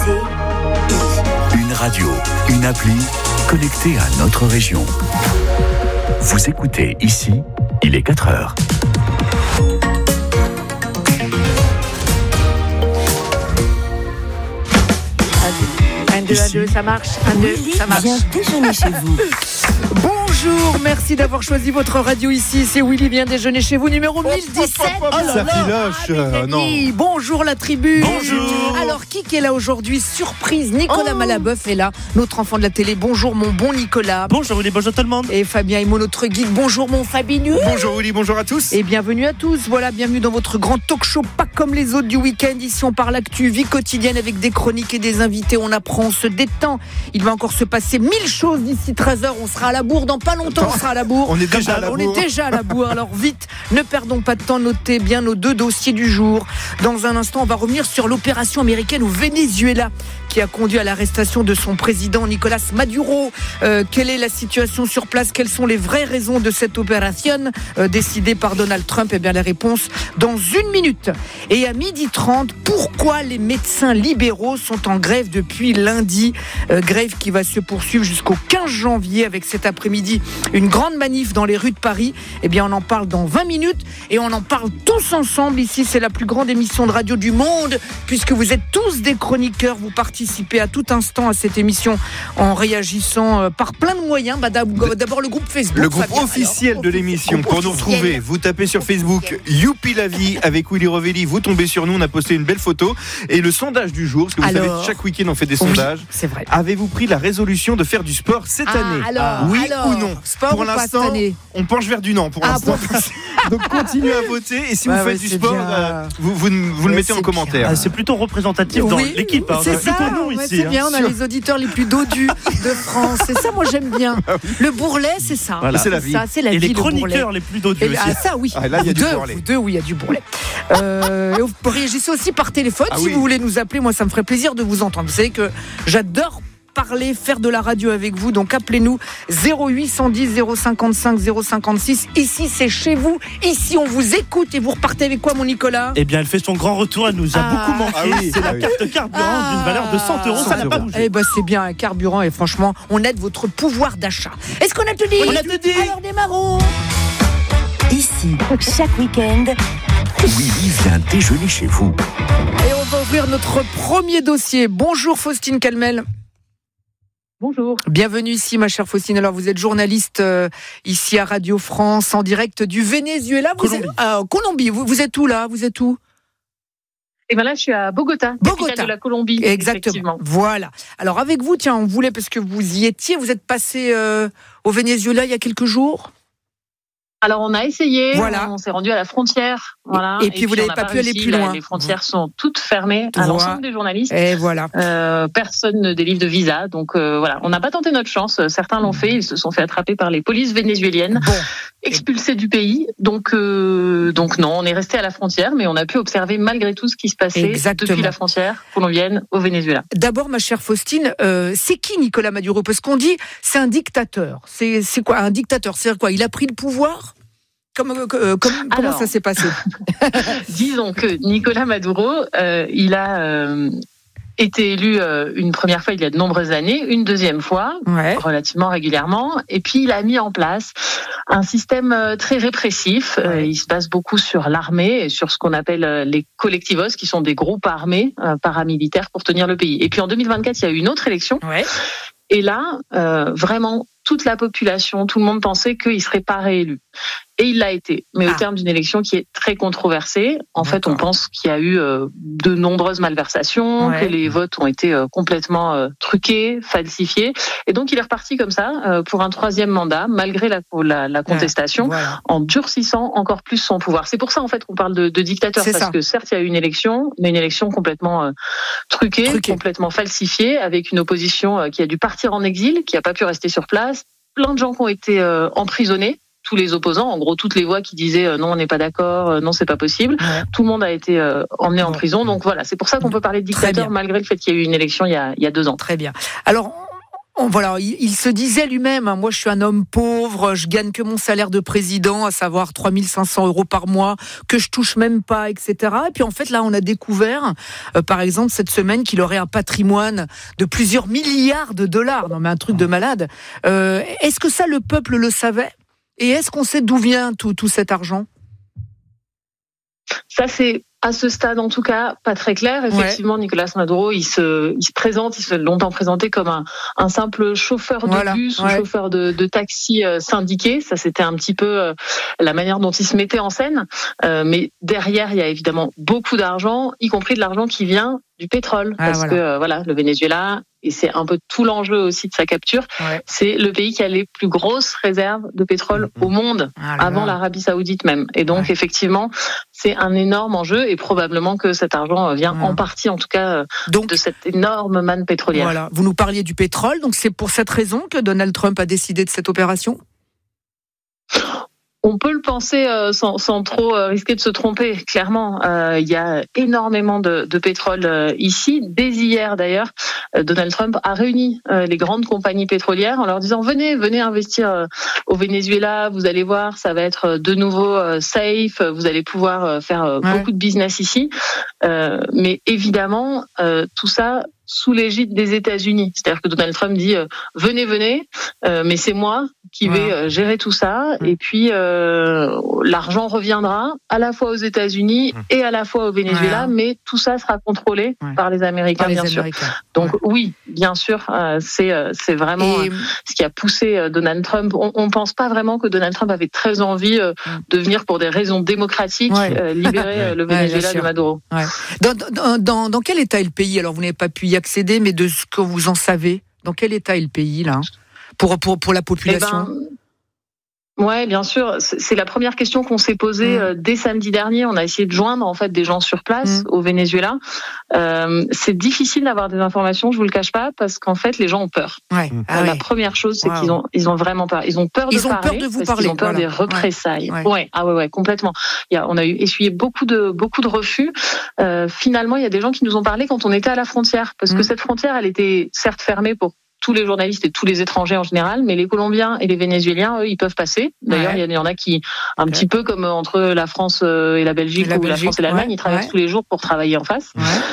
écoutez Une radio, une appli connectée à notre région. Vous écoutez ici, il est 4h. 1, 2, ça marche. 1, 2, ça marche. Viens déjeuner chez vous. Bonjour, merci d'avoir choisi votre radio ici. C'est Willy vient déjeuner chez vous, numéro 1017. Ça filoche. Non. Bonjour la tribu. Bonjour. Alors, qui est là aujourd'hui? Surprise, Nicolas Malaboeuf est là, notre enfant de la télé. Bonjour mon bon Nicolas. Bonjour Willy, bonjour tout le monde. Et Fabien Imo, notre guide. Bonjour mon Fabinus. Bonjour Willy, bonjour à tous. Et bienvenue à tous. Voilà, bienvenue dans votre grand talk show, pas comme les autres du week-end. Ici, on parle actu, vie quotidienne avec des chroniques et des invités. On apprend, on se détend. Il va encore se passer 1000 choses d'ici 13h. On sera à la bourre dans pas longtemps. On sera à la bourre. On est déjà à la bourre. On est déjà à la bourre. Alors vite, ne perdons pas de temps. Notez bien nos 2 dossiers du jour. Dans un instant, on va revenir sur l'opération américaine au Venezuela qui a conduit à l'arrestation de son président Nicolas Maduro. Quelle est la situation sur place? Quelles sont les vraies raisons de cette opération décidée par Donald Trump? Eh bien, la réponse dans 1 minute. Et à 12h30, pourquoi les médecins libéraux sont en grève depuis lundi? Grève qui va se poursuivre jusqu'au 15 janvier avec cet après-midi une grande manif dans les rues de Paris. Eh bien, on en parle dans 20 minutes et on en parle tous ensemble. Ici, c'est la plus grande émission de radio du monde puisque vous êtes tous des chroniqueurs. Vous participez à tout instant à cette émission en réagissant par plein de moyens. D'abord le groupe Facebook. Le groupe Fabien, officiel de l'émission. Pour nous retrouver, vous tapez sur Facebook Youpi la vie avec Willy Rovelli. Vous tombez sur nous, on a posté une belle photo. Et le sondage du jour, parce que vous savez, chaque week-end on fait des sondages. C'est vrai. Avez-vous pris la résolution de faire du sport cette année? Oui ou non? Sport pour ou pas l'instant, cette année? on penche vers du non pour l'instant. Donc continuez à voter et si vous faites du sport, vous le mettez en commentaire. C'est plutôt représentatif dans l'équipe. C'est ça, nous ici. C'est bien, on a les auditeurs les plus dodus de France. C'est ça, moi j'aime bien. Le bourrelet, c'est ça. Voilà. C'est la vie. C'est la et vie, les chroniqueurs les plus dodus aussi. Ça oui. Là, il y a du bourrelet. Vous deux, oui, il y a du bourrelet. Vous réagissez aussi par téléphone si vous voulez nous appeler. Moi, ça me ferait plaisir de vous entendre. Vous savez que j'adore parler, faire de la radio avec vous, donc appelez-nous 0810 055 056. Ici c'est chez vous, ici on vous écoute. Et vous repartez avec quoi mon Nicolas? Eh bien elle fait son grand retour, elle nous a beaucoup manqué. C'est la carte carburant d'une valeur de 100 €, ça n'a pas bougé. Eh ben c'est bien un carburant et franchement on aide votre pouvoir d'achat. Est-ce qu'on a tout dit? On a tout dit. Alors démarrons. Ici, chaque week-end, Willy vient déjeuner chez vous. Et on va ouvrir notre premier dossier. Bonjour Faustine Calmel. Bonjour. Bienvenue ici, ma chère Faustine. Alors, vous êtes journaliste ici à Radio France, en direct du Venezuela. Colombie. Vous êtes où là? Vous êtes où? Et bien là, je suis à Bogota, capitale de la Colombie. Exactement. Voilà. Alors, avec vous, tiens, on voulait, parce que vous y étiez, vous êtes passé au Venezuela il y a quelques jours. Alors, on a essayé, voilà. On s'est rendu à la frontière. Voilà. Et puis vous n'avez pas pu aller plus loin. Les frontières sont toutes fermées à l'ensemble des journalistes. Et voilà. Personne ne délivre de visa. Donc voilà, on n'a pas tenté notre chance. Certains l'ont fait. Ils se sont fait attraper par les polices vénézuéliennes, expulsés du pays. Donc non, on est resté à la frontière, mais on a pu observer malgré tout ce qui se passait depuis la frontière colombienne au Venezuela. D'abord, ma chère Faustine, c'est qui Nicolas Maduro? Parce qu'on dit c'est un dictateur. C'est quoi un dictateur? C'est quoi? Il a pris le pouvoir? Comment ça s'est passé? Disons que Nicolas Maduro, il a été élu une première fois il y a de nombreuses années, une deuxième fois, relativement régulièrement, et puis il a mis en place un système très répressif. Il se base beaucoup sur l'armée et sur ce qu'on appelle les colectivos, qui sont des groupes armés paramilitaires pour tenir le pays. Et puis en 2024, il y a eu une autre élection. Et là, vraiment, toute la population, tout le monde pensait qu'il ne serait pas réélu. Et il l'a été, mais au terme d'une élection qui est très controversée. En fait, on pense qu'il y a eu de nombreuses malversations, que les votes ont été complètement truqués, falsifiés. Et donc, il est reparti comme ça pour un troisième mandat, malgré la contestation, en durcissant encore plus son pouvoir. C'est pour ça, en fait, qu'on parle de dictateur, parce que certes, il y a eu une élection, mais une élection complètement truquée, complètement falsifiée, avec une opposition qui a dû partir en exil, qui n'a pas pu rester sur place. Plein de gens qui ont été emprisonnés, tous les opposants, en gros toutes les voix qui disaient non, on n'est pas d'accord, non, c'est pas possible. Tout le monde a été emmené en prison. Donc voilà, c'est pour ça qu'on peut parler de dictateur malgré le fait qu'il y a eu une élection il y a 2 ans. Très bien. Alors, Voilà, il se disait lui-même, moi je suis un homme pauvre, je gagne que mon salaire de président, à savoir 3 500 € par mois, que je touche même pas, etc. Et puis en fait là on a découvert, par exemple cette semaine, qu'il aurait un patrimoine de plusieurs milliards de dollars. Non mais un truc de malade. Est-ce que ça le peuple le savait ? Et est-ce qu'on sait d'où vient tout cet argent ? Ça c'est... À ce stade, en tout cas, pas très clair. Effectivement, Nicolás Maduro, il se s'est longtemps présenté comme un simple chauffeur de bus ou chauffeur de taxi syndiqué. Ça, c'était un petit peu la manière dont il se mettait en scène. Mais derrière, il y a évidemment beaucoup d'argent, y compris de l'argent qui vient du pétrole. Parce que le Venezuela, et c'est un peu tout l'enjeu aussi de sa capture, c'est le pays qui a les plus grosses réserves de pétrole au monde, avant l'Arabie Saoudite même. Et donc, effectivement, c'est un énorme enjeu et probablement que cet argent vient en partie, en tout cas, de cette énorme manne pétrolière. Voilà. Vous nous parliez du pétrole, donc c'est pour cette raison que Donald Trump a décidé de cette opération ? On peut le penser sans trop risquer de se tromper, clairement. Il y a énormément de pétrole ici. Dès hier, d'ailleurs, Donald Trump a réuni les grandes compagnies pétrolières en leur disant « Venez investir au Venezuela, vous allez voir, ça va être de nouveau safe, vous allez pouvoir faire beaucoup de business ici. » Mais évidemment, tout ça sous l'égide des États-Unis. C'est-à-dire que Donald Trump dit venez, mais c'est moi qui vais gérer tout ça. Et puis l'argent reviendra à la fois aux États-Unis et à la fois au Venezuela, mais tout ça sera contrôlé par les Américains, bien sûr. Donc oui, bien sûr, c'est vraiment ce qui a poussé Donald Trump. On pense pas vraiment que Donald Trump avait très envie de venir pour des raisons démocratiques libérer le Venezuela de Maduro. Dans quel état est le pays ? Alors vous n'avez pas pu y accéder, mais de ce que vous en savez, dans quel état est le pays là pour la population ? Ouais, bien sûr. C'est la première question qu'on s'est posée dès samedi dernier. On a essayé de joindre en fait des gens sur place au Venezuela. C'est difficile d'avoir des informations, je vous le cache pas, parce qu'en fait les gens ont peur. La première chose, c'est qu'ils ont vraiment peur. Ils ont peur de parler, peur de vous parler. Ils ont peur des représailles. Complètement. On a essuyé beaucoup de refus. Finalement, il y a des gens qui nous ont parlé quand on était à la frontière, parce que cette frontière, elle était certes fermée pour tous les journalistes et tous les étrangers en général, mais les Colombiens et les Vénézuéliens, eux, ils peuvent passer. D'ailleurs, il y en a qui, un petit peu comme entre la France et la Belgique, ou la France et l'Allemagne, ils traversent tous les jours pour travailler en face.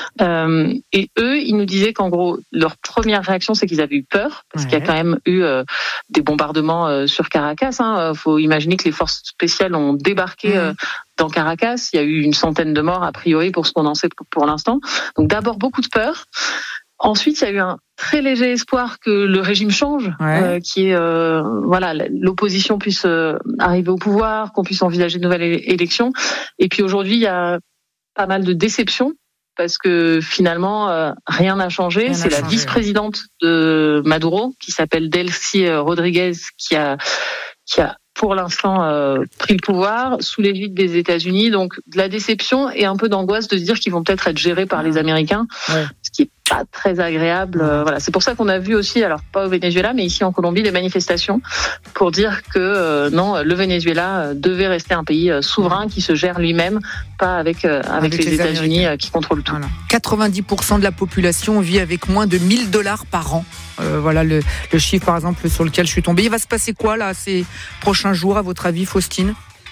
Et eux, ils nous disaient qu'en gros, leur première réaction, c'est qu'ils avaient eu peur, parce qu'il y a quand même eu des bombardements sur Caracas. Faut imaginer que les forces spéciales ont débarqué dans Caracas. Il y a eu une centaine de morts, a priori, pour ce qu'on en sait pour l'instant. Donc d'abord, beaucoup de peur. Ensuite, il y a eu un très léger espoir que le régime change, qui est l'opposition puisse arriver au pouvoir, qu'on puisse envisager de nouvelles élections. Et puis aujourd'hui, il y a pas mal de déceptions parce que finalement rien n'a changé. C'est la vice-présidente de Maduro qui s'appelle Delcy Rodriguez qui a pour l'instant pris le pouvoir sous l'égide des États-Unis. Donc de la déception et un peu d'angoisse de se dire qu'ils vont peut-être être gérés par les Américains, ce qui est pas très agréable. C'est pour ça qu'on a vu aussi, alors pas au Venezuela, mais ici en Colombie, des manifestations pour dire que non, le Venezuela devait rester un pays souverain qui se gère lui-même, pas avec les États-Unis qui contrôlent tout. 90% de la population vit avec moins de $1,000 par an. Voilà le chiffre, par exemple, sur lequel je suis tombée. Il va se passer quoi là ces prochains jours, à votre avis, Faustine ?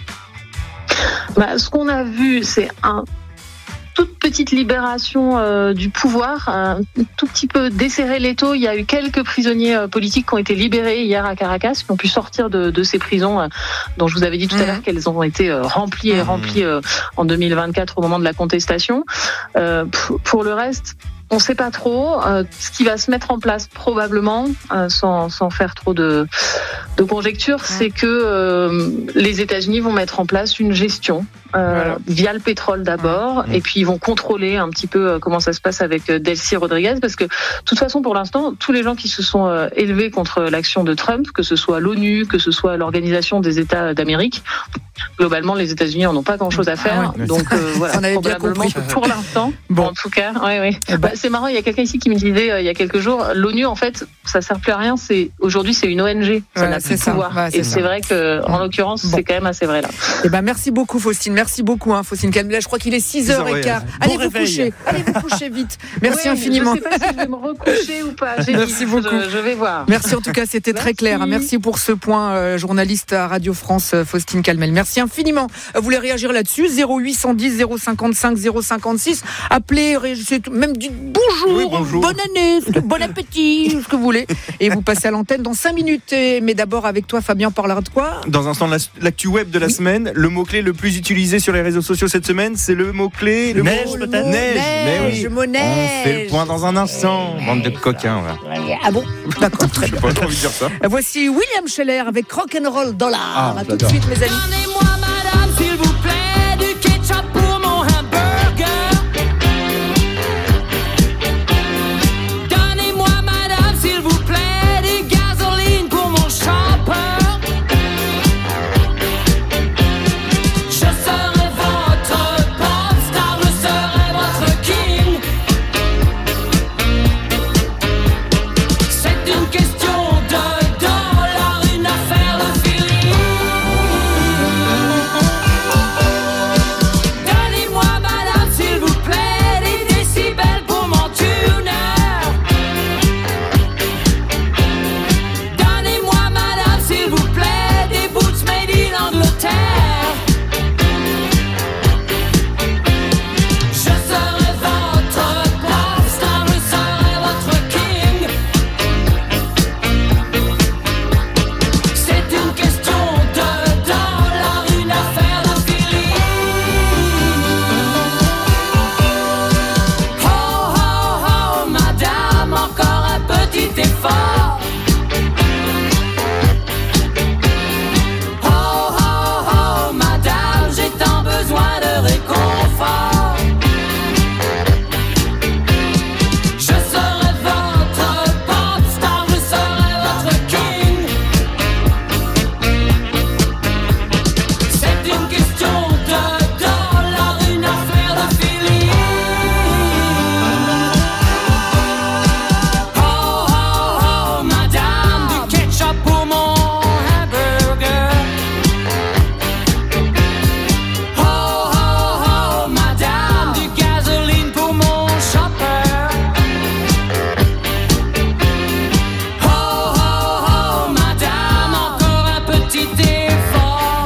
Ce qu'on a vu, c'est toute petite libération du pouvoir, un tout petit peu desserrer l'étau. Il y a eu quelques prisonniers politiques qui ont été libérés hier à Caracas, qui ont pu sortir de ces prisons dont je vous avais dit tout à l'heure qu'elles ont été remplies en 2024 au moment de la contestation. Pour le reste, on ne sait pas trop. Ce qui va se mettre en place probablement, sans faire trop de conjectures, c'est que les États-Unis vont mettre en place une gestion via le pétrole d'abord, et puis ils vont contrôler un petit peu comment ça se passe avec Delcy Rodriguez, parce que de toute façon, pour l'instant, tous les gens qui se sont élevés contre l'action de Trump, que ce soit l'ONU, que ce soit l'Organisation des États d'Amérique, globalement, les États-Unis n'en ont pas grand-chose à faire. Donc voilà, on avait bien compris. Pour l'instant, en tout cas, c'est marrant, il y a quelqu'un ici qui me disait il y a quelques jours, l'ONU en fait, ça sert plus à rien. Aujourd'hui c'est une ONG, ça n'a plus de pouvoir. Et c'est vrai que en l'occurrence c'est quand même assez vrai là. Eh ben merci beaucoup Faustine, Faustine Calmela. Je crois qu'il est 6h15. Allez vous coucher vite. Merci infiniment. Je sais pas si je vais me recoucher ou pas. Merci beaucoup. Je vais voir. Merci en tout cas, c'était très clair. Merci pour ce point, journaliste à Radio France, Faustine Calmel. Merci infiniment. Vous voulez réagir là-dessus 0810 055 056. Appelez, même dites bonjour, bonne année, bon appétit, ce que vous voulez. Et vous passez à l'antenne dans 5 minutes. Mais d'abord avec toi, Fabien, on parlera de quoi ? Dans un instant, l'actu web de la semaine. Le mot-clé le plus utilisé sur les réseaux sociaux cette semaine, c'est le mot-clé. Neige, peut-être. Neige. Mais oui. On fait le point dans un instant. Bande de coquins. Ah bon ? D'accord, très bien. J'ai pas envie de dire ça. Voici William Scheller avec Rock'n'Roll Dollar. À tout de suite, mes amis. Donnez-moi, madame, s'il vous plaît, du ketchup pour mon hamburger. Donnez-moi, madame, s'il vous plaît, du gasoline pour mon chopper. Je serai votre pop star, je serai votre king. C'est une question de dollars, une affaire de feeling. Donnez-moi, madame, s'il vous plaît, des décibels pour mon tuner. Donnez-moi, madame, s'il vous plaît, des boots made in Angleterre. Je serai votre pop star, je serai votre king. C'est une question de dollars, une affaire de feeling. Oh, oh, oh, madame, encore un petit effort. Oh, oh, oh, madame, j'ai tant besoin de réconfort. Je serai votre pop star, je serai votre king. C'est une question de dollars, une affaire de feeling. Oh, oh, oh, madame, du ketchup pour mon hamburger. Oh, oh, oh, madame, du gasoline pour mon chopper. Oh, oh, oh, madame, encore un petit effort.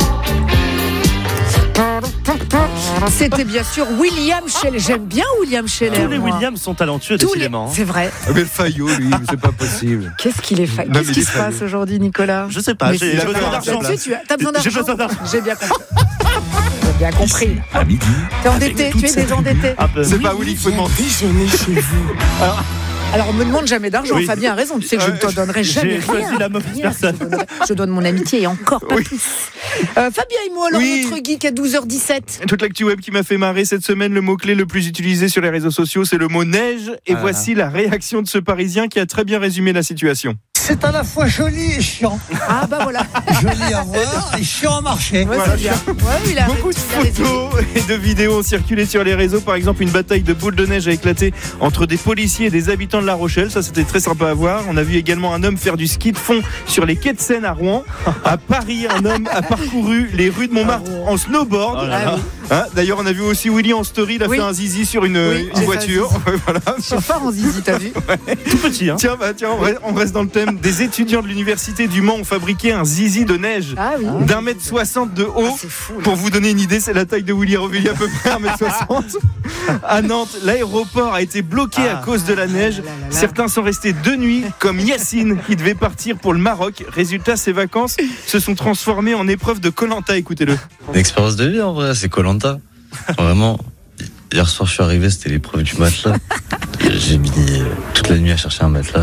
C'était bien sûr William Scheller. J'aime bien William Scheller. Tous les moi. Williams sont talentueux, Tous les- décidément. C'est vrai. Mais Fayot, lui, c'est pas possible. Qu'est-ce qu'il est Non, mais Qu'est-ce qui il est se passe fabuleux. aujourd'hui, Nicolas ? Je sais pas, Mais j'ai c'est- besoin d'argent. Là-dessus, t'as besoin J'ai d'argent. besoin d'argent. J'ai bien compris. J'ai bien compris. À midi. T'es endetté, tu es désendetté. Un peu. C'est pas Willy qu'il faut demander. Déjeuner chez vous. Alors, on me demande jamais d'argent. Oui. Fabien a raison. Tu sais que je ne te donnerai jamais J'ai choisi rien. la mauvaise Rien. personne. Je donne mon amitié et encore pas plus. Fabien et moi, alors, Oui. notre geek à 12h17. Toute l'actu web qui m'a fait marrer cette semaine, le mot-clé le plus utilisé sur les réseaux sociaux, c'est le mot neige. Et voici la réaction de ce Parisien qui a très bien résumé la situation. C'est à la fois joli et chiant. Ah, bah voilà. Joli à voir et chiant à marcher. Ouais, Voilà. c'est bien. Ouais, il a Beaucoup de il a résumé. photos et de vidéos ont circulé sur les réseaux. Par exemple, une bataille de boules de neige a éclaté entre des policiers et des habitants de La Rochelle. Ça, c'était très sympa à voir. On a vu également un homme faire du ski de fond sur les quais de Seine à Rouen. À Paris, un homme a parcouru les rues de Montmartre en snowboard. Oh là là. Ah, D'ailleurs, on a vu aussi Willy en story. Il a Oui. fait un zizi sur une Oui, j'ai voiture. Voilà. je suis fort en zizi, t'as vu ? Tout petit, hein. Tiens, on reste dans le thème. Des étudiants de l'université du Mans ont fabriqué un zizi de neige Ah oui. d'1m60 de haut. C'est fou. là. Pour vous donner une idée, c'est la taille de Willy Rovelli, à peu près 1m60. À Nantes, l'aéroport a été bloqué à cause de la neige. là là là. Certains sont restés 2 nuits, comme Yacine, qui devait partir pour le Maroc. Résultat, ses vacances se sont transformées en épreuve de Koh-Lanta. Écoutez-le. Une expérience de vie en vrai, c'est Koh-Lanta. Vraiment, hier soir je suis arrivé, c'était l'épreuve du matelas. J'ai mis toute la nuit à chercher un matelas.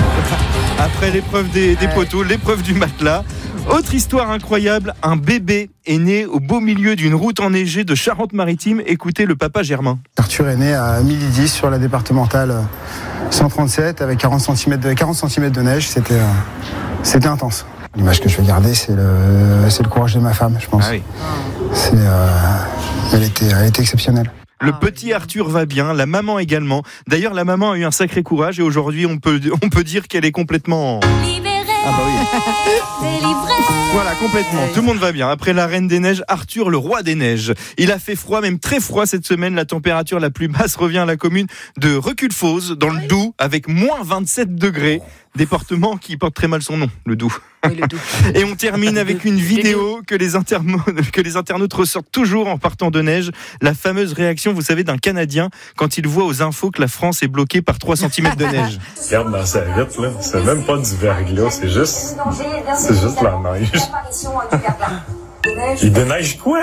Après l'épreuve des poteaux, l'épreuve du matelas. Autre histoire incroyable, un bébé est né au beau milieu d'une route enneigée de Charente-Maritime. Écoutez le papa Germain. Arthur est né à 1010 sur la départementale 137 avec 40 cm de neige. C'était intense. L'image que je vais garder, c'est le courage de ma femme, je pense. Ah oui. Elle était exceptionnelle. Le petit Arthur va bien, la maman également. D'ailleurs, la maman a eu un sacré courage et aujourd'hui, on peut dire qu'elle est complètement... Ah bah oui. Voilà, complètement. Tout le monde va bien. Après la Reine des Neiges, Arthur, le roi des neiges. Il a fait froid, même très froid cette semaine. La température la plus basse revient à la commune de Reculfose, dans le Doubs, avec moins 27 degrés. Département qui porte très mal son nom, le Doubs. Oui, le Doubs. Et on termine avec une vidéo que les internautes ressortent toujours en partant de neige. La fameuse réaction, vous savez, d'un Canadien quand il voit aux infos que la France est bloquée par 3 cm de neige. Regarde dans sa vitre, là, c'est même pas du verglas, c'est juste la neige. Il déneige quoi?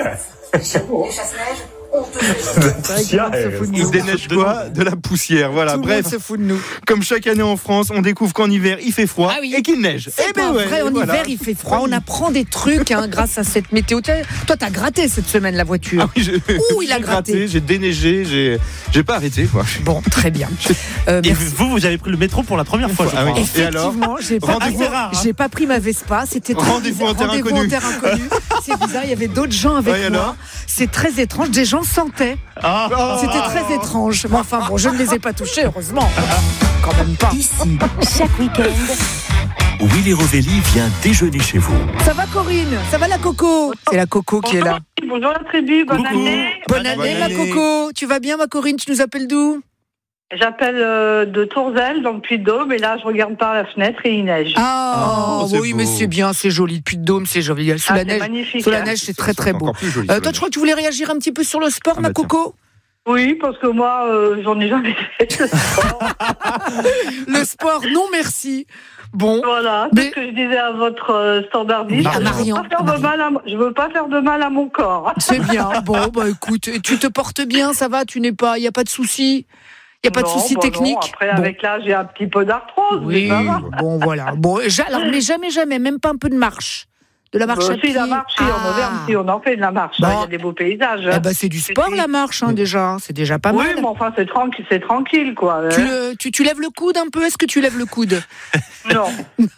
Il déneige quoi? De la poussière. Voilà. Tout Bref, le monde se fout de nous. Comme chaque année en France, on découvre qu'en hiver il fait froid et qu'il neige. C'est pas vrai, en hiver il fait froid. On apprend des trucs grâce à cette météo. Toi, t'as gratté cette semaine la voiture. Ah oui, il a gratté. J'ai déneigé, j'ai pas arrêté quoi. Bon, très bien. Et vous avez pris le métro pour la première fois, je crois. Oui. Effectivement, j'ai pas pris ma Vespa. C'était rendez-vous en terre inconnue. C'est bizarre, il y avait d'autres gens avec moi. Alors c'est très étrange. Des gens sentaient. C'était très étrange. Mais enfin bon, je ne les ai pas touchés, heureusement. Quand même pas. Ici, chaque week-end, Willy Rovelli vient déjeuner chez vous. Ça va Corinne? Ça va la Coco? C'est la Coco qui est là. Bonjour la tribu, bonne année. Bonne année ma Coco. Tu vas bien ma Corinne? Tu nous appelles d'où? J'appelle de Tourzel, dans le Puy-de-Dôme, et là je regarde par la fenêtre et il neige. Oui, mais c'est bien, c'est joli. Le Puy-de-Dôme, c'est joli. Sous la neige, magnifique, sous la neige, c'est très très beau. Toi, je crois que tu voulais réagir un petit peu sur le sport, ma Coco? Oui, parce que moi, j'en ai jamais fait le sport. Le sport, non merci. Bon. Voilà, c'est ce que je disais à votre standardiste. Je veux pas faire de mal à mon corps. C'est bien. Bon, bah écoute, tu te portes bien, ça va, il n'y a pas de soucis. Il n'y a pas de soucis techniques. Non, après, avec l'âge, j'ai un petit peu d'arthrose. Oui, bon, voilà. Bon, alors, mais jamais, même pas un peu de marche. De la marche à pied. La marche, en Auvergne, si on en fait de la marche. Il y a des beaux paysages. C'est du sport, la marche, déjà. C'est déjà pas mal. Oui, mais enfin, c'est tranquille, quoi. Tu lèves le coude un peu? Est-ce que tu lèves le coude? Non.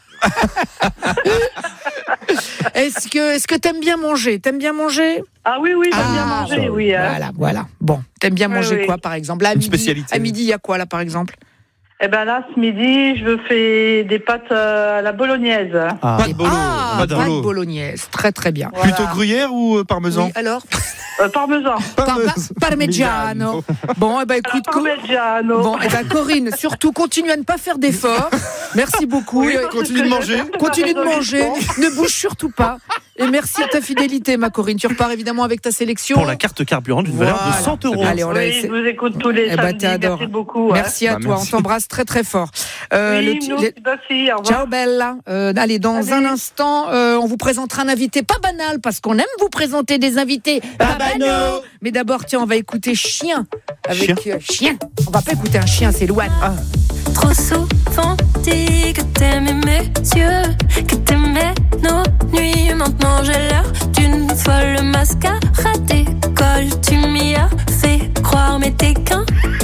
Est-ce que t'aimes bien manger? Ah oui, j'aime bien manger, oui. Voilà. Bon, t'aimes bien manger quoi, par exemple? Là, à midi, il y a quoi, là, par exemple? Eh ben là, ce midi, je fais des pâtes à la bolognaise. Pâtes bolognaise, très très bien. Voilà. Plutôt gruyère ou parmesan? Oui, alors parmesan. Parmigiano. Bon, écoute, Corinne, surtout continue à ne pas faire d'efforts. Merci beaucoup. Oui, continue de manger. Ne bouge surtout pas. Et merci à ta fidélité, ma Corinne. Tu repars évidemment avec ta sélection. Pour la carte carburant d'une valeur de 100 €. Allez, je vous écoute tous les samedis. Merci beaucoup. Merci à toi. Merci. On t'embrasse très très fort. Aussi, au revoir. Ciao Bella. Allez, dans un instant, on vous présentera un invité pas banal parce qu'on aime vous présenter des invités pas banaux. Mais d'abord, tiens, on va écouter Chien avec Chien. On va pas écouter un chien, c'est Louane. Trop souvent dit que t'aimais mes yeux, que t'aimais nos nuits. Maintenant j'ai l'air d'une folle, mascara décolle. Tu m'y as fait croire, mais t'es qu'un.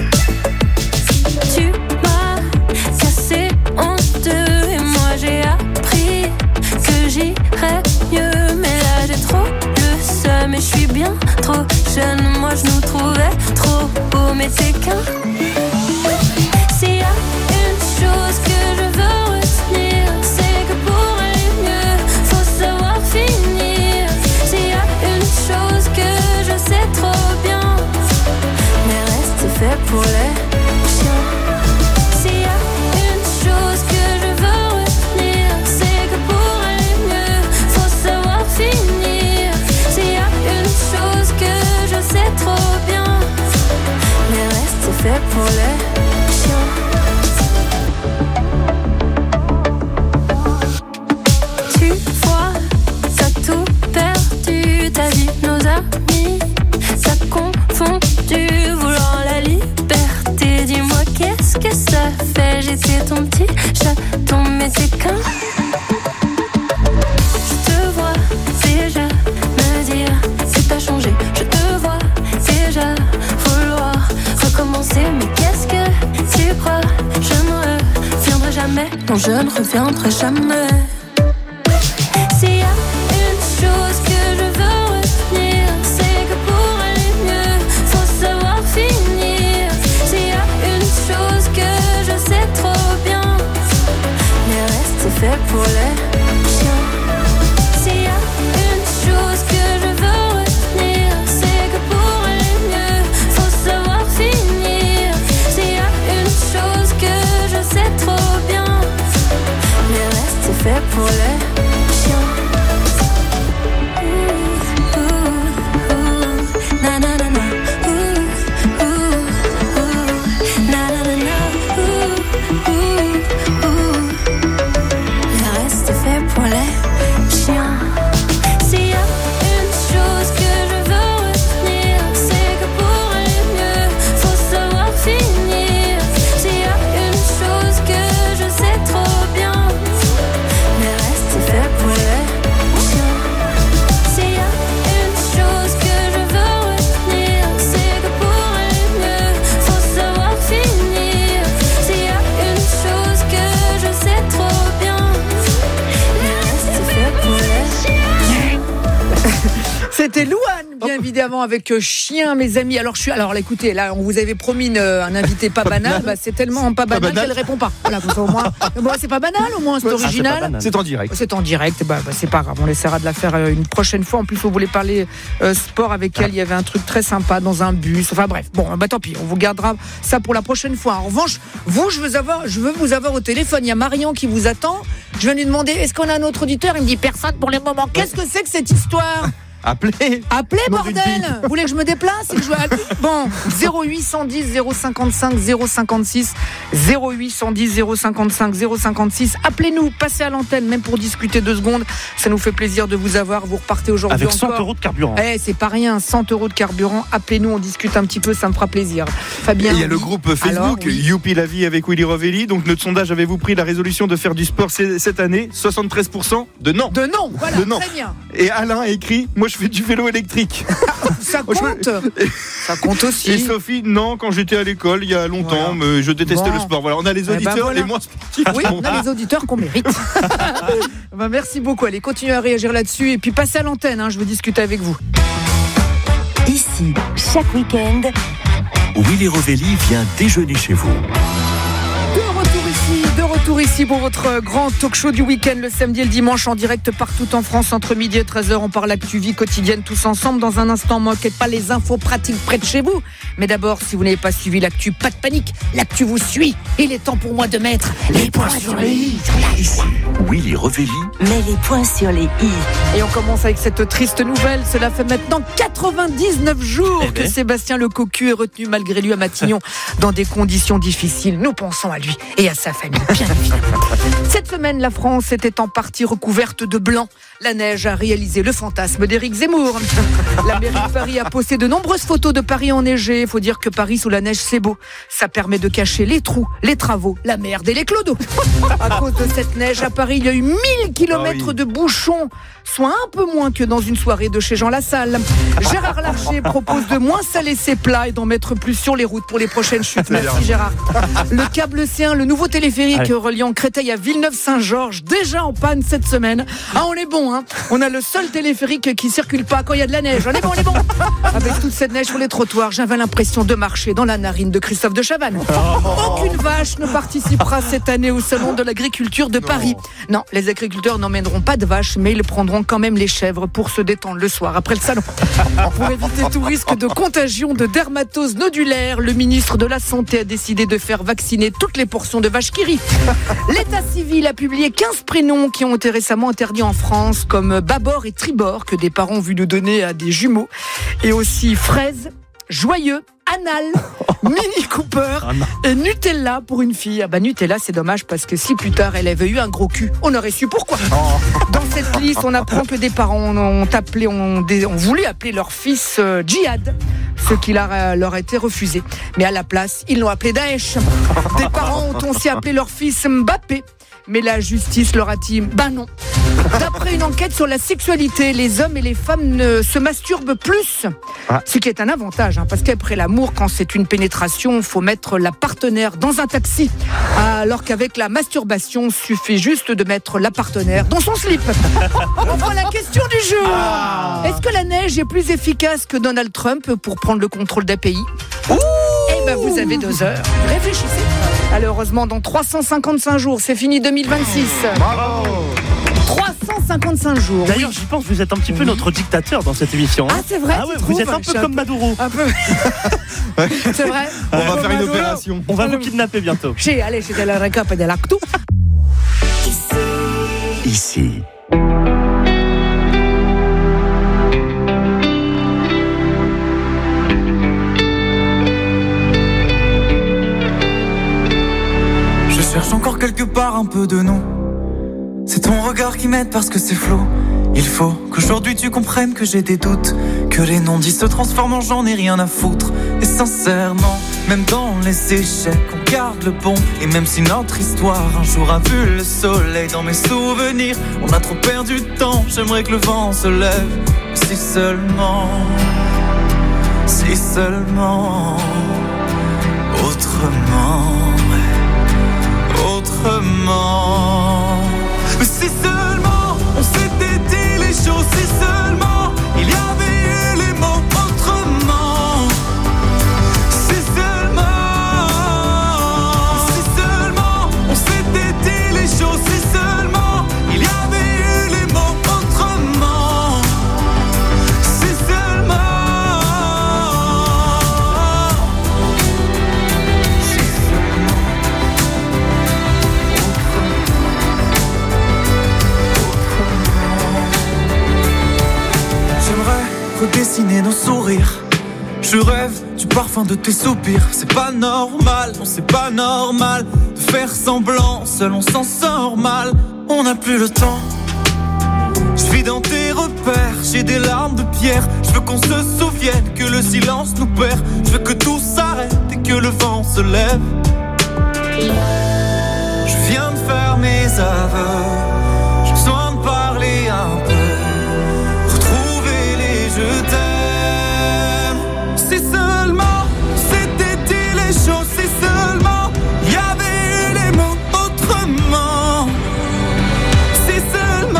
Tu m'as cassé en deux et moi j'ai appris que j'irais mieux. Mais là j'ai trop le seum et je suis bien trop jeune. Moi je nous trouvais trop beaux, mais t'es qu'un. S'il y a une chose que je veux retenir, c'est que pour aller mieux, faut savoir finir. S'il y a une chose que je sais trop bien, mais reste fait pour les chiens. S'il y a une chose que je veux retenir, c'est que pour aller mieux, faut savoir finir. S'il y a une chose que je sais trop bien, mais reste fait pour les j'étais ton petit chaton, mais c'est qu'un. Je te vois déjà me dire que t'as changé. Je te vois déjà vouloir recommencer. Mais qu'est-ce que tu crois? Je ne reviendrai jamais. Non, je ne reviendrai jamais. S'il y a une chose que je veux retenir, c'est que pour aller mieux, faut savoir pour les chiens. S'il y a une chose que je veux retenir, c'est que pour aller mieux, faut savoir finir. S'il y a une chose que je sais trop bien, le reste c'est fait pour les chiens. Na na na na. Pour les chiens. S'il y a une chose que je veux retenir, c'est que pour aller mieux, faut savoir finir. S'il y a une chose que je sais trop bien, le reste c'est fait pour les chiens. S'il y a une chose que je veux retenir, c'est que pour aller mieux, faut savoir finir. S'il y a une chose que je sais trop bien, c'était Louane, bien évidemment, avec Chien, mes amis. Alors, écoutez, là, on vous avait promis un invité pas banal. Bah, c'est tellement pas banal qu'elle répond pas. Voilà, au moins. Bon, c'est pas banal, au moins, c'est original. C'est en direct. C'est en direct. Bah, c'est pas grave. On essaiera de la faire une prochaine fois. En plus, on voulait parler sport avec elle. Il y avait un truc très sympa dans un bus. Enfin, bref. Bon, bah, tant pis. On vous gardera ça pour la prochaine fois. En revanche, vous, je veux vous avoir au téléphone. Il y a Marion qui vous attend. Je viens lui demander, est-ce qu'on a un autre auditeur? Il me dit personne pour le moment. Qu'est-ce que c'est que cette histoire? Appelez, bordel. Vous voulez que je me déplace et que je... Bon, 0810 055 056 0810 055 056. Appelez-nous, passez à l'antenne, même pour discuter 2 secondes. Ça nous fait plaisir de vous avoir. Vous repartez aujourd'hui avec encore. 100 € de carburant. C'est pas rien, 100 € de carburant. Appelez-nous, on discute un petit peu, ça me fera plaisir. Fabien. Il y a le groupe Facebook Youpi la vie avec Willy Rovelli. Donc notre sondage, avez-vous pris la résolution de faire du sport cette année? 73% de non. De non, voilà, de non. Très bien. Et Alain a écrit, moi je fais du vélo électrique. Ça compte. Ça compte aussi. Et Sophie, non, quand j'étais à l'école il y a longtemps, mais je détestais le sport. Voilà, on a les auditeurs les moins sportifs. Oui, on a les auditeurs qu'on mérite. Merci beaucoup. Allez, continuez à réagir là-dessus et puis passez à l'antenne. Je veux discuter avec vous. Ici, chaque week-end, Willy Rovelli vient déjeuner chez vous. De retour ici pour votre grand talk show du week-end le samedi et le dimanche en direct partout en France entre midi et 13h. On parle actu vie quotidienne tous ensemble. Dans un instant, manquez pas les infos pratiques près de chez vous. Mais d'abord, si vous n'avez pas suivi l'actu, pas de panique. L'actu vous suit. Il est temps pour moi de mettre les points sur les i. Willy Rovelli met les points sur les i. Et on commence avec cette triste nouvelle. Cela fait maintenant 99 jours que Sébastien Le Cocu est retenu malgré lui à Matignon dans des conditions difficiles. Nous pensons à lui et à sa famille, bien évidemment. Cette semaine, la France était en partie recouverte de blanc. La neige a réalisé le fantasme d'Éric Zemmour. La mairie de Paris a posté de nombreuses photos de Paris enneigé. Il faut dire que Paris sous la neige, c'est beau. Ça permet de cacher les trous, les travaux, la merde et les clodos. À cause de cette neige, à Paris, il y a eu 1000 kilomètres de bouchons, soit un peu moins que dans une soirée de chez Jean Lassalle. Gérard Larcher propose de moins saler ses plats et d'en mettre plus sur les routes pour les prochaines chutes. Merci Gérard. Le câble C1, le nouveau téléphérique reliant Créteil à Villeneuve-Saint-Georges, déjà en panne cette semaine. On est bon, on a le seul téléphérique qui circule pas quand il y a de la neige. On est bon. Avec toute cette neige sur les trottoirs, j'avais l'impression de marcher dans la narine de Christophe de Chavannes. Aucune vache ne participera cette année au salon de l'agriculture de Paris. Non, les agriculteurs n'emmèneront pas de vaches, mais ils prendront quand même les chèvres pour se détendre le soir après le salon. Pour éviter tout risque de contagion de dermatose nodulaire, le ministre de la Santé a décidé de faire vacciner toutes les portions de vaches qui rient. L'état civil a publié 15 prénoms qui ont été récemment interdits en France, comme Babor et Tribord, que des parents ont vu nous donner à des jumeaux, et aussi Fraise, Joyeux, Anal, Mini Cooper et Nutella pour une fille. Nutella, c'est dommage parce que si plus tard elle avait eu un gros cul, on aurait su pourquoi. Dans cette liste, on apprend que des parents ont voulu appeler leur fils Djihad, ce qui leur a été refusé. Mais à la place, ils l'ont appelé Daesh. Des parents ont aussi appelé leur fils Mbappé. Mais la justice leur a dit non. D'après une enquête sur la sexualité, les hommes et les femmes ne se masturbent plus. Ce qui est un avantage, parce qu'après l'amour, quand c'est une pénétration, il faut mettre la partenaire dans un taxi. Alors qu'avec la masturbation, il suffit juste de mettre la partenaire dans son slip. Enfin, la question du jour. Est-ce que la neige est plus efficace que Donald Trump pour prendre le contrôle d'un pays ? ben vous avez 2 heures. Réfléchissez. Malheureusement, dans 355 jours, c'est fini 2026. Bravo. 355 jours. D'ailleurs, j'y pense, vous êtes un petit peu notre dictateur dans cette émission. Ah, c'est vrai. Ah ouais, vous êtes un peu comme Maduro. Un peu. C'est vrai. On va faire une opération. On va vous kidnapper bientôt. Allez, j'ai de la récap et de l'actu. Ici. Je cherche encore quelque part un peu de nous. C'est ton regard qui m'aide parce que c'est flou. Il faut qu'aujourd'hui tu comprennes que j'ai des doutes, que les non-dits se transforment en j'en ai rien à foutre. Et sincèrement, même dans les échecs, on garde le bon. Et même si notre histoire un jour a vu le soleil dans mes souvenirs, on a trop perdu de temps, j'aimerais que le vent se lève. Si seulement, autrement, autrement. Mais si seulement on s'était dit les choses, si seulement il y avait eu les mots autrement. Si seulement on s'était dit les choses, si seulement il y avait eu les mots autrement. Si seulement. Redessiner nos sourires. Je rêve du parfum de tes soupirs. C'est pas normal, non c'est pas normal de faire semblant, seul on s'en sort mal. On n'a plus le temps. Je vis dans tes repères, j'ai des larmes de pierre. Je veux qu'on se souvienne que le silence nous perd. Je veux que tout s'arrête et que le vent se lève. Je viens de faire mes aveux. J'ai besoin de parler un peu. Je t'aime. Si seulement c'était dit les choses, si seulement il y avait eu les mots autrement. Si seulement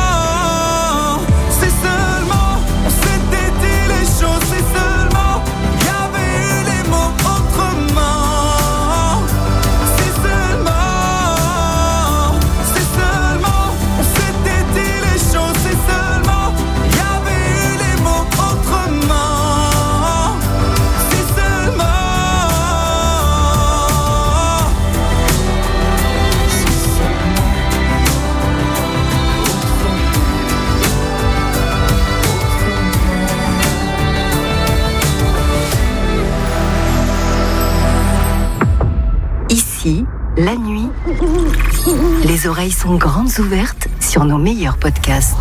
on s'était dit les choses, si seulement il y avait eu les mots autrement. Si seulement on s'était dit les choses, si seulement il y avait eu les mots autrement. Si seulement. Ici, la nuit, les oreilles sont grandes ouvertes sur nos meilleurs podcasts.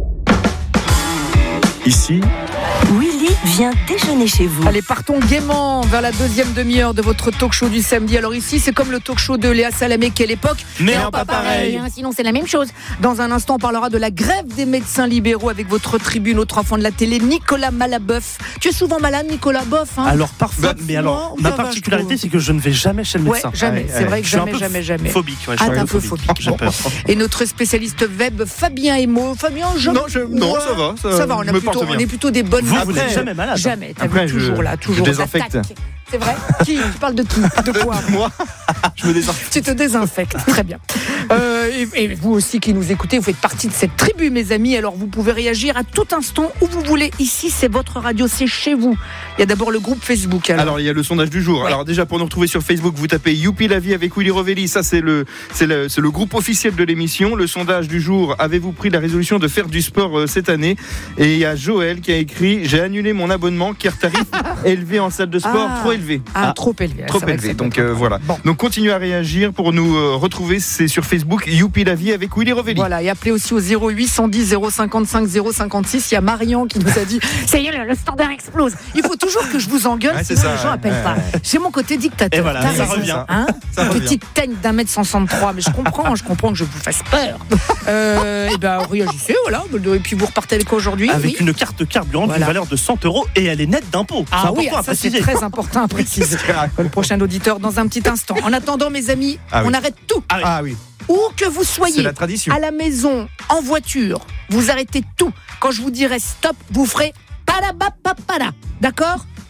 Ici, Willy vient déjeuner chez vous. Allez, partons gaiement vers la deuxième demi-heure de votre talk show du samedi. Alors ici, c'est comme le talk show de Léa Salamé, quelle époque, mais pas pareil. Sinon, c'est la même chose. Dans un instant, on parlera de la grève des médecins libéraux avec votre tribune, autre enfant de la télé, Nicolas Malaboeuf. Tu es souvent malade, Nicolas Boeuf, hein? Alors parfois, mais alors, ma particularité, c'est que je ne vais jamais chez le médecin. Ouais, jamais. C'est vrai que jamais. Phobique. Ouais, t'es un peu phobique. J'ai peur. Et notre spécialiste web, Fabien Emo. Fabien, Non, ça va. Ça va, on est plutôt des bonnes. Vous n'êtes jamais malade. Jamais. T'as vu, toujours là, toujours. Je désinfecte. C'est vrai? Qui? Tu parles de qui? De quoi? Moi, je me désinfecte. Tu te désinfectes, très bien. Et vous aussi qui nous écoutez, vous faites partie de cette tribu, mes amis. Alors vous pouvez réagir à tout instant où vous voulez. Ici, c'est votre radio, c'est chez vous. Il y a d'abord le groupe Facebook. Alors il y a le sondage du jour. Ouais. Alors déjà, pour nous retrouver sur Facebook, vous tapez Youpi la vie avec Willy Rovelli. Ça, c'est le groupe officiel de l'émission. Le sondage du jour: avez-vous pris la résolution de faire du sport cette année? Et il y a Joël qui a écrit: j'ai annulé mon abonnement car tarif élevé en salle de sport, trop élevé. Trop élevé. Trop élevé. Donc voilà. Bon. Donc continuez à réagir pour nous retrouver. C'est sur Facebook Youpi la vie avec Willy Rovelli. Voilà, et appelez aussi au 0810 055 056. Il y a Marion qui nous a dit: ça y est, le standard explose. Il faut toujours que je vous engueule, sinon les gens appellent pas. C'est mon côté dictateur. Et voilà, ça revient. Hein, petite teigne d'1m63, mais je comprends que je vous fasse peur. Et ben réagissez, voilà. Et puis vous repartez avec quoi aujourd'hui? Avec une carte carburant d'une valeur de 100 € et elle est nette d'impôts. Ah oui, ça c'est très important à préciser. Le prochain auditeur dans un petit instant. En attendant, mes amis, on arrête tout. Oui. Où que vous soyez, c'est la tradition. À la maison, en voiture, vous arrêtez tout. Quand je vous dirai stop, vous ferez pada. D'accord?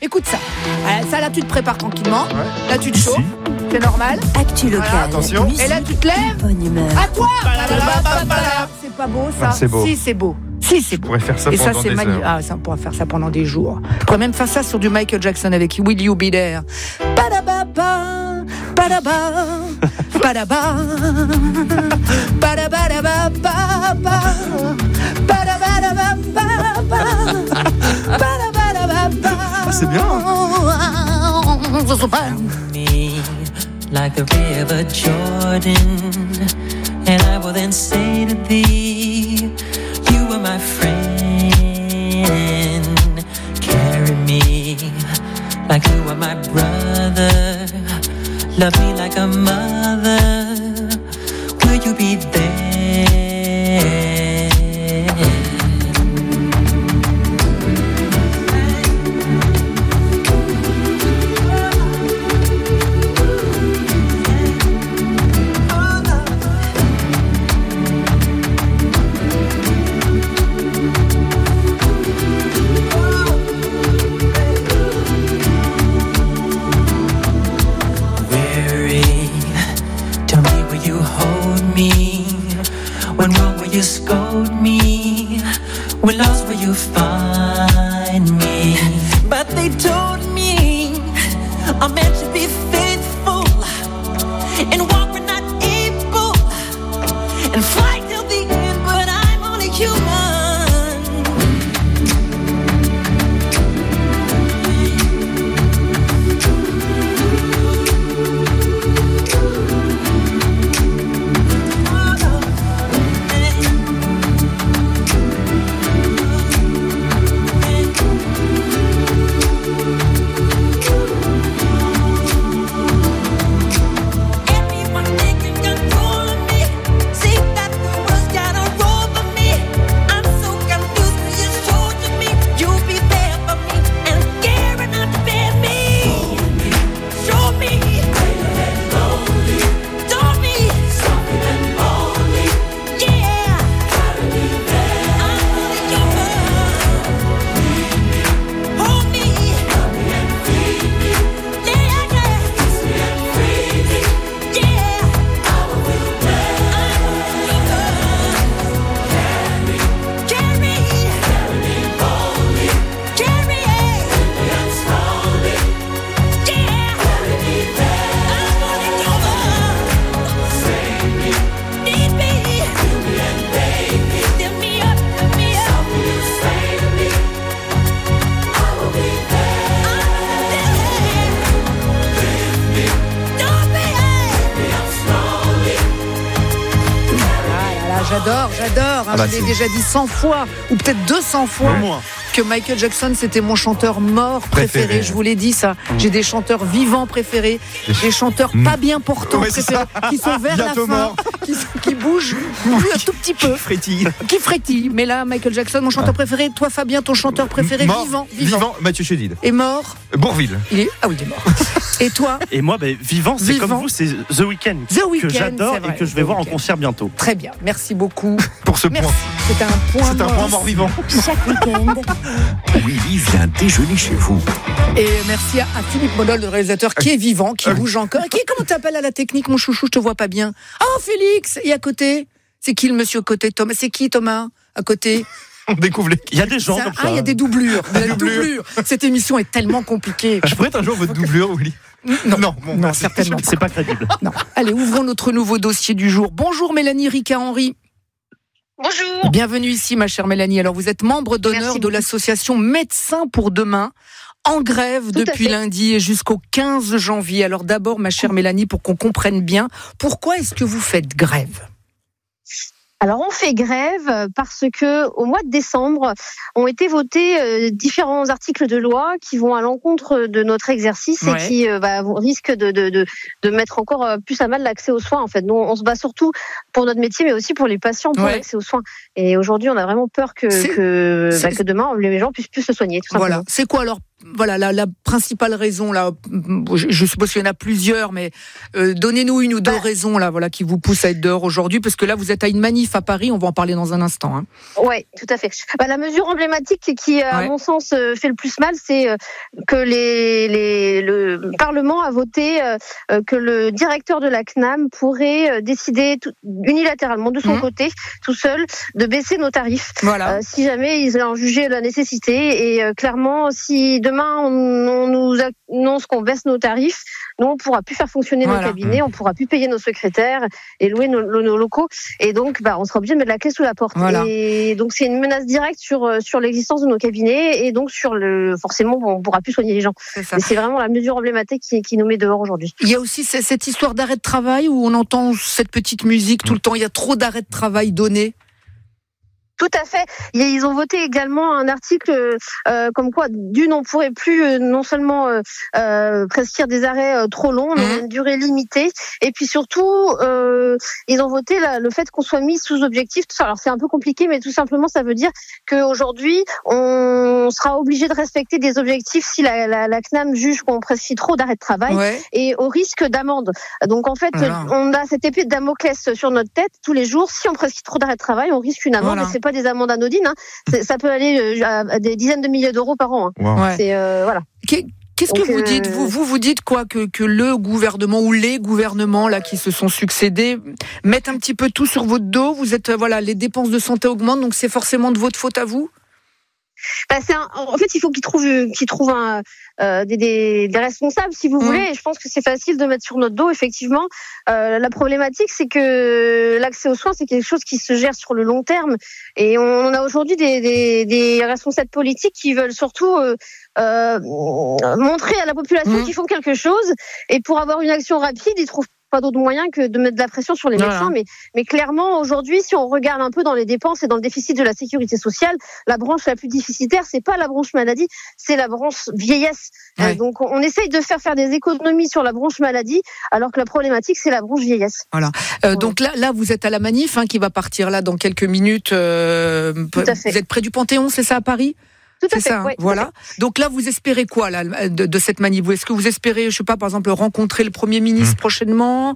écoute ça. Ça, là, tu te prépares tranquillement. Là, tu te chauffes. C'est normal. Actu local. Voilà, attention. Et là, tu te lèves. Bonne humeur. À toi. C'est pas beau, ça. Ah, c'est beau. Si, c'est beau. Si, c'est beau. On pourrait faire ça Et pendant ça, c'est des magnifique. heures. Ah, ça, on pourrait faire ça pendant des jours. On pourrait même faire ça sur du Michael Jackson avec Will You Be There. Padababa, padaba, padaba, padabadababa, Ah, c'est bien. Like the river Jordan, and I will then say to thee, you are my friend. Carry me like you are my brother. Love me like a mother. Will you be there? Scold me, when lost will you find me? But they told me I'm meant to be faithful and walk when not able and fight till the end, but I'm only human. J'adore. Ah bah je l'ai déjà dit 100 fois, ou peut-être 200 fois, que Michael Jackson, c'était mon chanteur mort préféré. Je vous l'ai dit, ça. J'ai des chanteurs vivants préférés, des chanteurs pas bien portants préférés, qui sont vers la fin, qui bougent un tout petit peu. Qui frétillent. Mais là, Michael Jackson, mon chanteur préféré. Toi, Fabien, ton chanteur préféré, vivant. Mathieu Chédid. Et mort. Bourvil. Il est mort. Et toi? Et moi, vivant, c'est comme vous, c'est The Weeknd. Que j'adore et que je vais voir en concert bientôt. Très bien, merci beaucoup. Pour ce point. C'est un point mort-vivant. Chaque week-end. Willy vient déjeuner chez vous. Et merci à Philippe Modol, le réalisateur, qui est vivant, qui bouge encore. Comment t'appelles à la technique, mon chouchou? Je te vois pas bien. Oh, Félix! Et à côté? C'est qui le monsieur à côté, Thomas? C'est qui, Thomas, à côté? On découvre Il y a des gens comme ça. Il y a des doublures. Cette émission est tellement compliquée. Je pourrais être un jour votre doublure, Willy. Non, certainement. C'est pas crédible. Non. Allez, ouvrons notre nouveau dossier du jour. Bonjour Mélanie Ricard-Henry. Bonjour. Bienvenue ici, ma chère Mélanie. Alors, vous êtes membre d'honneur de l'association Médecins pour demain, en grève depuis lundi et jusqu'au 15 janvier. Alors d'abord, ma chère Mélanie, pour qu'on comprenne bien, pourquoi est-ce que vous faites grève ? Alors on fait grève parce que au mois de décembre ont été votés différents articles de loi qui vont à l'encontre de notre exercice et qui risquent de mettre encore plus à mal l'accès aux soins. En fait, nous on se bat surtout pour notre métier, mais aussi pour les patients pour l'accès aux soins. Et aujourd'hui, on a vraiment peur que demain les gens puissent plus se soigner. Tout simplement. Voilà. C'est quoi alors voilà, la principale raison, là, je suppose qu'il y en a plusieurs, mais donnez-nous une ou deux raisons là, voilà, qui vous poussent à être dehors aujourd'hui, parce que là, vous êtes à une manif à Paris, on va en parler dans un instant. Hein. Oui, tout à fait. La mesure emblématique qui, à mon sens, fait le plus mal, c'est que le Parlement a voté que le directeur de la CNAM pourrait décider unilatéralement de son côté, tout seul, de baisser nos tarifs. Voilà. Si jamais ils en jugeaient la nécessité. Et clairement, si demain on nous annonce qu'on baisse nos tarifs, nous on pourra plus faire fonctionner nos cabinets, on pourra plus payer nos secrétaires et louer nos locaux. Et donc, on sera obligé de mettre la clé sous la porte. Voilà. Et donc c'est une menace directe sur l'existence de nos cabinets et donc forcément on pourra plus soigner les gens. C'est vraiment la mesure emblématique qui nous met dehors aujourd'hui. Il y a aussi cette histoire d'arrêt de travail où on entend cette petite musique tout le temps. Il y a trop d'arrêts de travail donnés. Tout à fait. Ils ont voté également un article comme quoi, on pourrait plus non seulement prescrire des arrêts trop longs, mais une durée limitée. Et puis surtout, ils ont voté le fait qu'on soit mis sous objectif. Alors c'est un peu compliqué, mais tout simplement, ça veut dire qu'aujourd'hui, on sera obligé de respecter des objectifs si la CNAM juge qu'on prescrit trop d'arrêts de travail et au risque d'amende. Donc en fait, on a cette épée de Damoclès sur notre tête tous les jours. Si on prescrit trop d'arrêts de travail, on risque une amende. Et c'est pas des amendes anodines, hein. Ça peut aller à des dizaines de milliers d'euros par an. Hein. Wow. C'est voilà. Qu'est-ce que vous dites vous dites quoi que le gouvernement ou les gouvernements là qui se sont succédés mettent un petit peu tout sur votre dos. Vous êtes les dépenses de santé augmentent, donc c'est forcément de votre faute à vous. En fait, il faut qu'ils trouvent des responsables, si vous voulez. Et je pense que c'est facile de mettre sur notre dos, effectivement. La problématique, c'est que l'accès aux soins, c'est quelque chose qui se gère sur le long terme. Et on a aujourd'hui des responsables politiques qui veulent surtout montrer à la population qu'ils font quelque chose. Et pour avoir une action rapide, ils trouvent pas d'autre moyen que de mettre de la pression sur les médecins. Mais clairement, aujourd'hui, si on regarde un peu dans les dépenses et dans le déficit de la sécurité sociale, la branche la plus déficitaire, c'est pas la branche maladie, c'est la branche vieillesse. Donc, on essaye de faire des économies sur la branche maladie, alors que la problématique, c'est la branche vieillesse. Voilà. Donc là, vous êtes à la manif, qui va partir là dans quelques minutes. Tout à fait. Vous êtes près du Panthéon, c'est ça, à Paris ? Tout à fait, ça, voilà. Donc là, vous espérez quoi là, de cette manif ? Est-ce que vous espérez, je sais pas, par exemple, rencontrer le Premier ministre prochainement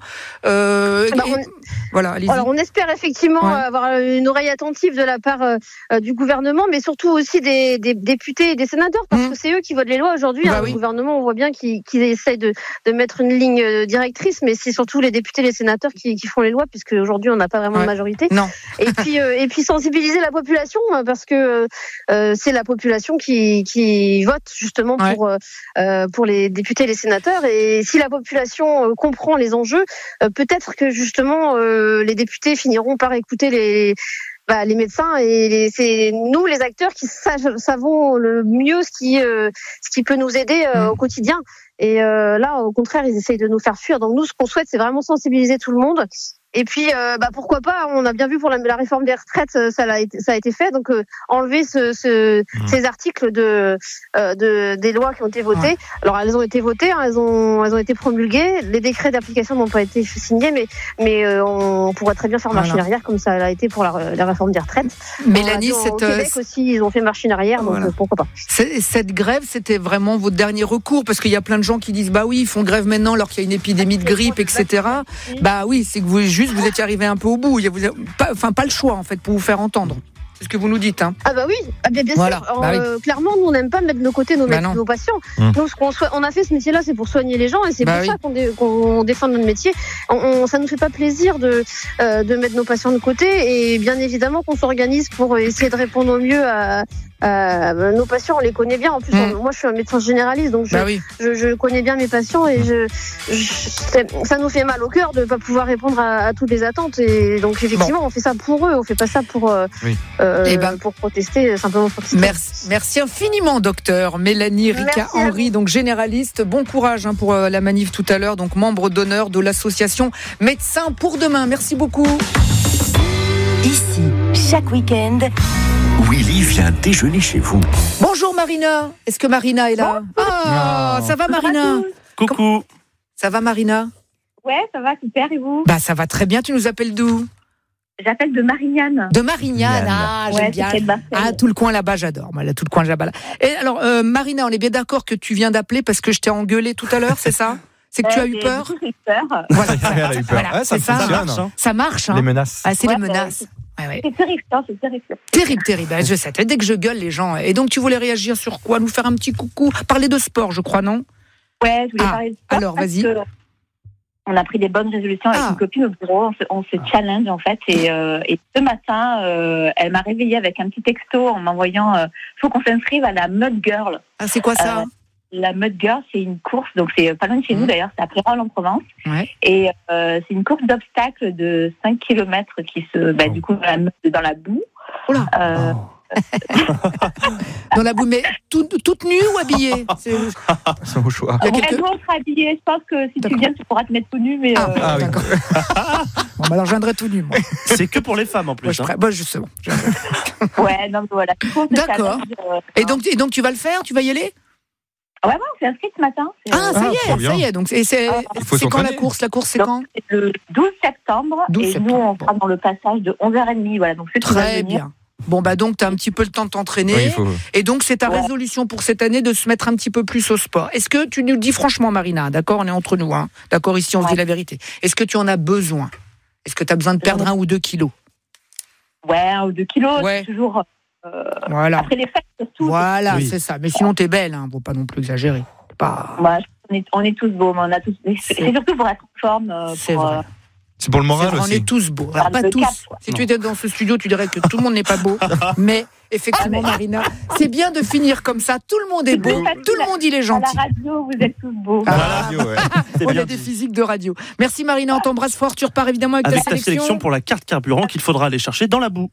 Voilà, allez-y. Alors, on espère effectivement avoir une oreille attentive de la part du gouvernement, mais surtout aussi des députés et des sénateurs, parce que c'est eux qui votent les lois aujourd'hui. Le gouvernement, on voit bien qu'ils essayent de mettre une ligne directrice, mais c'est surtout les députés et les sénateurs qui font les lois, puisque aujourd'hui, on n'a pas vraiment de majorité. Non. Et puis sensibiliser la population, parce que c'est la population qui vote justement pour les députés et les sénateurs. Et si la population comprend les enjeux, peut-être que justement les députés finiront par écouter les médecins, et c'est nous les acteurs qui savons le mieux ce qui peut nous aider au quotidien. Et là, au contraire, ils essayent de nous faire fuir. Donc nous, ce qu'on souhaite, c'est vraiment sensibiliser tout le monde. Et puis, pourquoi pas, on a bien vu pour la réforme des retraites, ça a été fait. Donc, enlever ces articles des lois qui ont été votées. Ouais. Alors, elles ont été votées, elles ont été promulguées. Les décrets d'application n'ont pas été signés, mais on pourrait très bien faire marche arrière, comme ça a été pour la réforme des retraites. Mélanie, au Québec aussi, ils ont fait marche arrière, donc pourquoi pas. Cette grève, c'était vraiment votre dernier recours, parce qu'il y a plein de gens qui disent, ils font grève maintenant alors qu'il y a une épidémie de grippe, etc. Oui, c'est que vous étiez arrivé un peu au bout. Vous n'avez pas le choix, en fait, pour vous faire entendre. C'est ce que vous nous dites. Hein. Ah bah oui, bien sûr. Clairement, nous, on n'aime pas mettre de côté nos patients. Nous, on a fait ce métier-là, c'est pour soigner les gens, et c'est pour ça qu'on défend notre métier. Ça nous fait pas plaisir de mettre nos patients de côté, et bien évidemment qu'on s'organise pour essayer de répondre au mieux à nos patients. On les connaît bien. En plus, moi, je suis un médecin généraliste, donc je connais bien mes patients, et ça nous fait mal au cœur de pas pouvoir répondre à toutes les attentes. Et donc, effectivement, on fait ça pour eux. On fait pas ça pour protester, simplement protester. Merci infiniment, docteur Mélanie Ricard-Henry, donc généraliste. Bon courage pour la manif tout à l'heure, donc membre d'honneur de l'association Médecins pour demain. Merci beaucoup. Ici, chaque week-end, Willy vient déjeuner chez vous. Bonjour Marina. Est-ce que Marina est là? Ça va Marina? Coucou. Ça va Marina? Ouais, ça va, super, et vous? Ça va très bien, tu nous appelles d'où? J'appelle de Marignane. De Marignane, ah, j'aime bien. Ah, tout le coin là-bas, j'adore. Moi, là, tout le coin là-bas. Et alors, Marina, on est bien d'accord que tu viens d'appeler parce que je t'ai engueulé tout à l'heure, c'est ça? C'est que tu as eu peur? J'ai peur. Voilà, elle a eu peur. Voilà, ça fonctionne. Ça marche. Les menaces. Ah, c'est les menaces. Ouais. C'est terrifiant, c'est terrifiant. Terrible. Je sais. Dès que je gueule, les gens. Et donc, tu voulais réagir sur quoi? Nous faire un petit coucou? Parler de sport, je crois, non? Ouais, je voulais parler de sport. Alors, vas-y. On a pris des bonnes résolutions avec une copine au bureau. On se challenge, en fait. Et ce matin, elle m'a réveillée avec un petit texto en m'envoyant faut qu'on s'inscrive à la Mud Girl. Ah, c'est quoi ça? La Mud Girl, c'est une course, donc c'est pas loin de chez nous d'ailleurs, c'est à Pérol en Provence. Ouais. Et c'est une course d'obstacles de 5 km qui se, du coup, dans la boue. Dans la boue, mais toute nue ou habillée? C'est au choix. Nous, on sera habillés. Je pense que si tu viens, tu pourras te mettre tout nu. Mais d'accord. Bon, alors, je viendrai tout nu, moi. C'est que pour les femmes, en plus. Justement. Ouais, non, voilà. D'accord. Et donc, tu vas le faire? Tu vas y aller? Ouais, on s'est inscrit ce matin. Ça y est. Donc, c'est quand la course? La course, c'est quand? C'est le 12 septembre. Nous, on sera dans le passage de 11h30. Voilà, donc très bien. Bon, donc, tu as un petit peu le temps de t'entraîner. Oui, et donc, c'est ta résolution pour cette année de se mettre un petit peu plus au sport. Est-ce que tu nous dis franchement, Marina, d'accord, on est entre nous, hein, d'accord, ici, on se dit la vérité. Est-ce que tu en as besoin? Est-ce que tu as besoin de perdre 1 ou 2 kilos? Ouais, 1 ou 2 kilos, c'est toujours... Voilà. Après les fêtes, surtout. Voilà, c'est ça. Mais sinon, t'es belle, hein. Faut pas non plus exagérer. On est tous beaux, mais c'est surtout pour être en forme. C'est vrai. C'est pour le moral aussi. On est tous beaux. Alors, pas tous. Si tu étais dans ce studio, tu dirais que tout le monde n'est pas beau. Mais effectivement, Marina, c'est bien de finir comme ça. Tout le monde est beau. Tout le monde, il est gentil. À la radio, vous êtes tous beaux. À la radio, ouais. On a des physiques de radio. Merci Marina, on t'embrasse fort. Tu repars évidemment avec ta sélection pour la carte carburant qu'il faudra aller chercher dans la boue.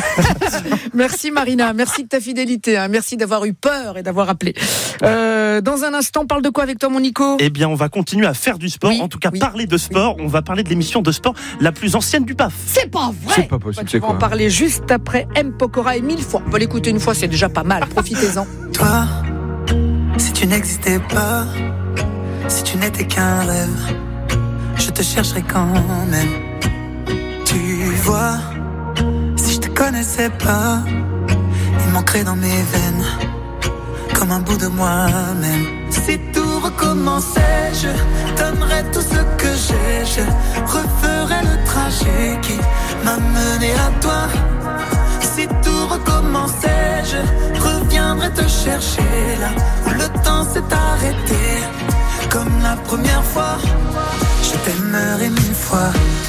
Merci Marina, merci de ta fidélité. Hein. Merci d'avoir eu peur et d'avoir appelé. Dans un instant, on parle de quoi avec toi, mon Nico? Eh bien, on va continuer à faire du sport. En tout cas, parler de sport. On va parler de l'émission de sport la plus ancienne du PAF. C'est pas vrai. C'est pas possible. Tu vas en parler juste après M. Pokora et 1000 fois. On va l'écouter une fois, c'est déjà pas mal. Profitez-en. Toi, si tu n'existais pas, si tu n'étais qu'un rêve, je te chercherais quand même. Tu vois, si je te connaissais pas, il manquerait dans mes veines comme un bout de moi-même. Si tout recommençait, je donnerais tout ce que j'ai. Je referais le trajet qui m'a mené à toi. Si tout recommençait, je reviendrais te chercher là où le temps s'est arrêté. Comme la première fois, je t'aimerais 1000 fois.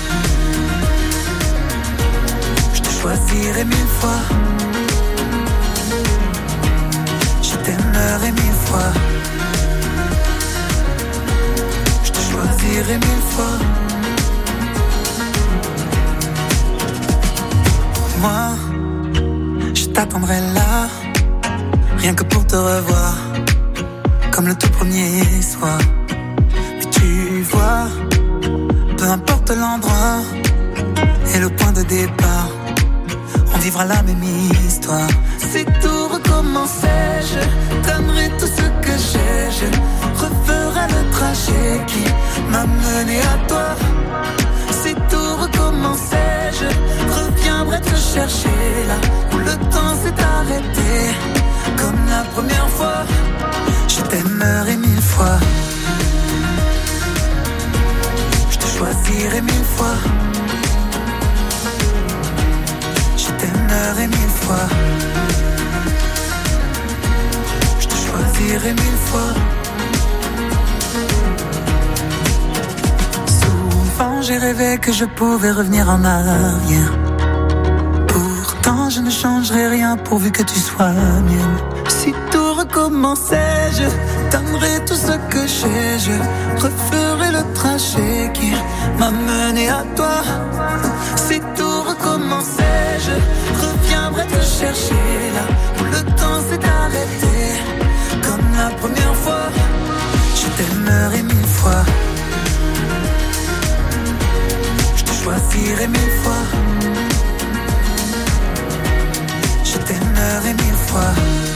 Je te choisirais 1000 fois. Je t'aimerais 1000 fois. Je te choisirais 1000 fois. Moi, je t'attendrai là, rien que pour te revoir, comme le tout premier soir. Mais tu vois, peu importe l'endroit et le point de départ, on vivra la même histoire. Si tout recommençait, je donnerais tout ce que j'ai. Je referais le trajet qui m'a mené à toi. Si tout recommençait, je reviendrais te chercher là où le temps s'est arrêté. Comme la première fois, je t'aimerais 1000 fois. Je te choisirais 1000 fois. Je t'aimerais 1000 fois. Je te choisirais 1000 fois. Souvent j'ai rêvé que je pouvais revenir en arrière. Pourtant je ne changerai rien pourvu que tu sois mienne. Si tout recommençait, je donnerais tout ce que j'ai. Je referais le trajet qui m'a mené à toi. Si tout recommençait, je reviendrais te chercher là où le temps s'est arrêté. Comme la première fois, je t'aimerais 1000 fois. Je te choisirais 1000 fois. Je t'aimerais 1000 fois.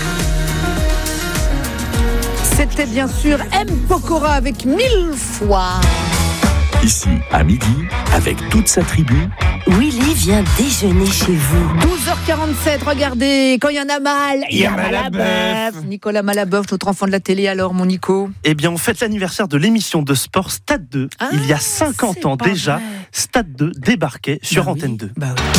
C'était bien sûr M. Pokora avec 1000 fois. Ici, à midi, avec toute sa tribu, Willy vient déjeuner chez vous. 12h47, regardez, quand il y en a mal, il y a Malaboeuf. Nicolas Malaboeuf, notre enfant de la télé, alors, mon Nico? Eh bien, on fête l'anniversaire de l'émission de sport Stade 2. Il y a 50 ans déjà, vrai. Stade 2 débarquait sur Antenne 2. Bah oui.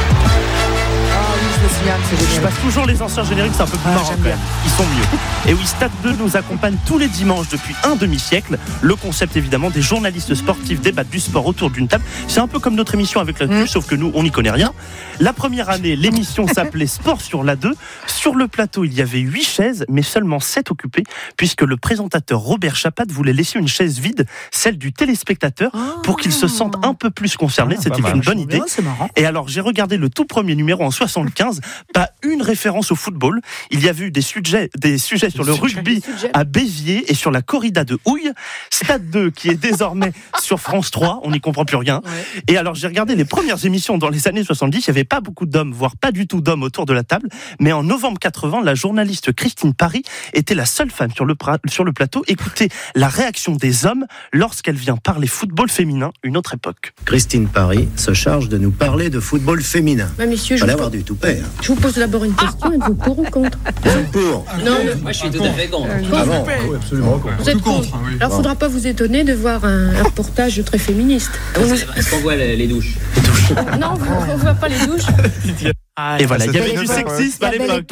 Je passe toujours les anciens génériques, c'est un peu plus marrant quand même. Ils sont mieux. Et oui, Stade 2 nous accompagne tous les dimanches depuis un demi-siècle. Le concept évidemment, des journalistes sportifs débattent du sport autour d'une table. C'est un peu comme notre émission avec la Q, sauf que nous, on n'y connaît rien. La première année, l'émission s'appelait Sport sur la 2. Sur le plateau, il y avait 8 chaises, mais seulement 7 occupées, puisque le présentateur Robert Chapat voulait laisser une chaise vide, celle du téléspectateur, pour qu'il se sente un peu plus concerné. C'était une bonne idée. C'est marrant. Et alors, j'ai regardé le tout premier numéro en 75. Pas une référence au football. Il y avait eu des sujets sur le rugby à Béziers et sur la corrida de Houille. Stade 2 qui est désormais sur France 3. On n'y comprend plus rien. Ouais. Et alors j'ai regardé les premières émissions dans les années 70. Il n'y avait pas beaucoup d'hommes, voire pas du tout d'hommes autour de la table. Mais en novembre 80, la journaliste Christine Pary était la seule femme sur le plateau. Écoutez la réaction des hommes lorsqu'elle vient parler football féminin, une autre époque. Christine Pary se charge de nous parler de football féminin. Bah, messieurs, fallait avoir du toupet. Je vous pose d'abord une question, êtes-vous pour ou contre? Pour. Non, moi je suis tout à fait contre. Oui, absolument contre. Vous êtes contre. Alors il ne faudra pas vous étonner de voir un reportage très féministe. Est-ce qu'on voit les douches? Non, on ne voit pas les douches. Et voilà, il y avait du sexisme à l'époque.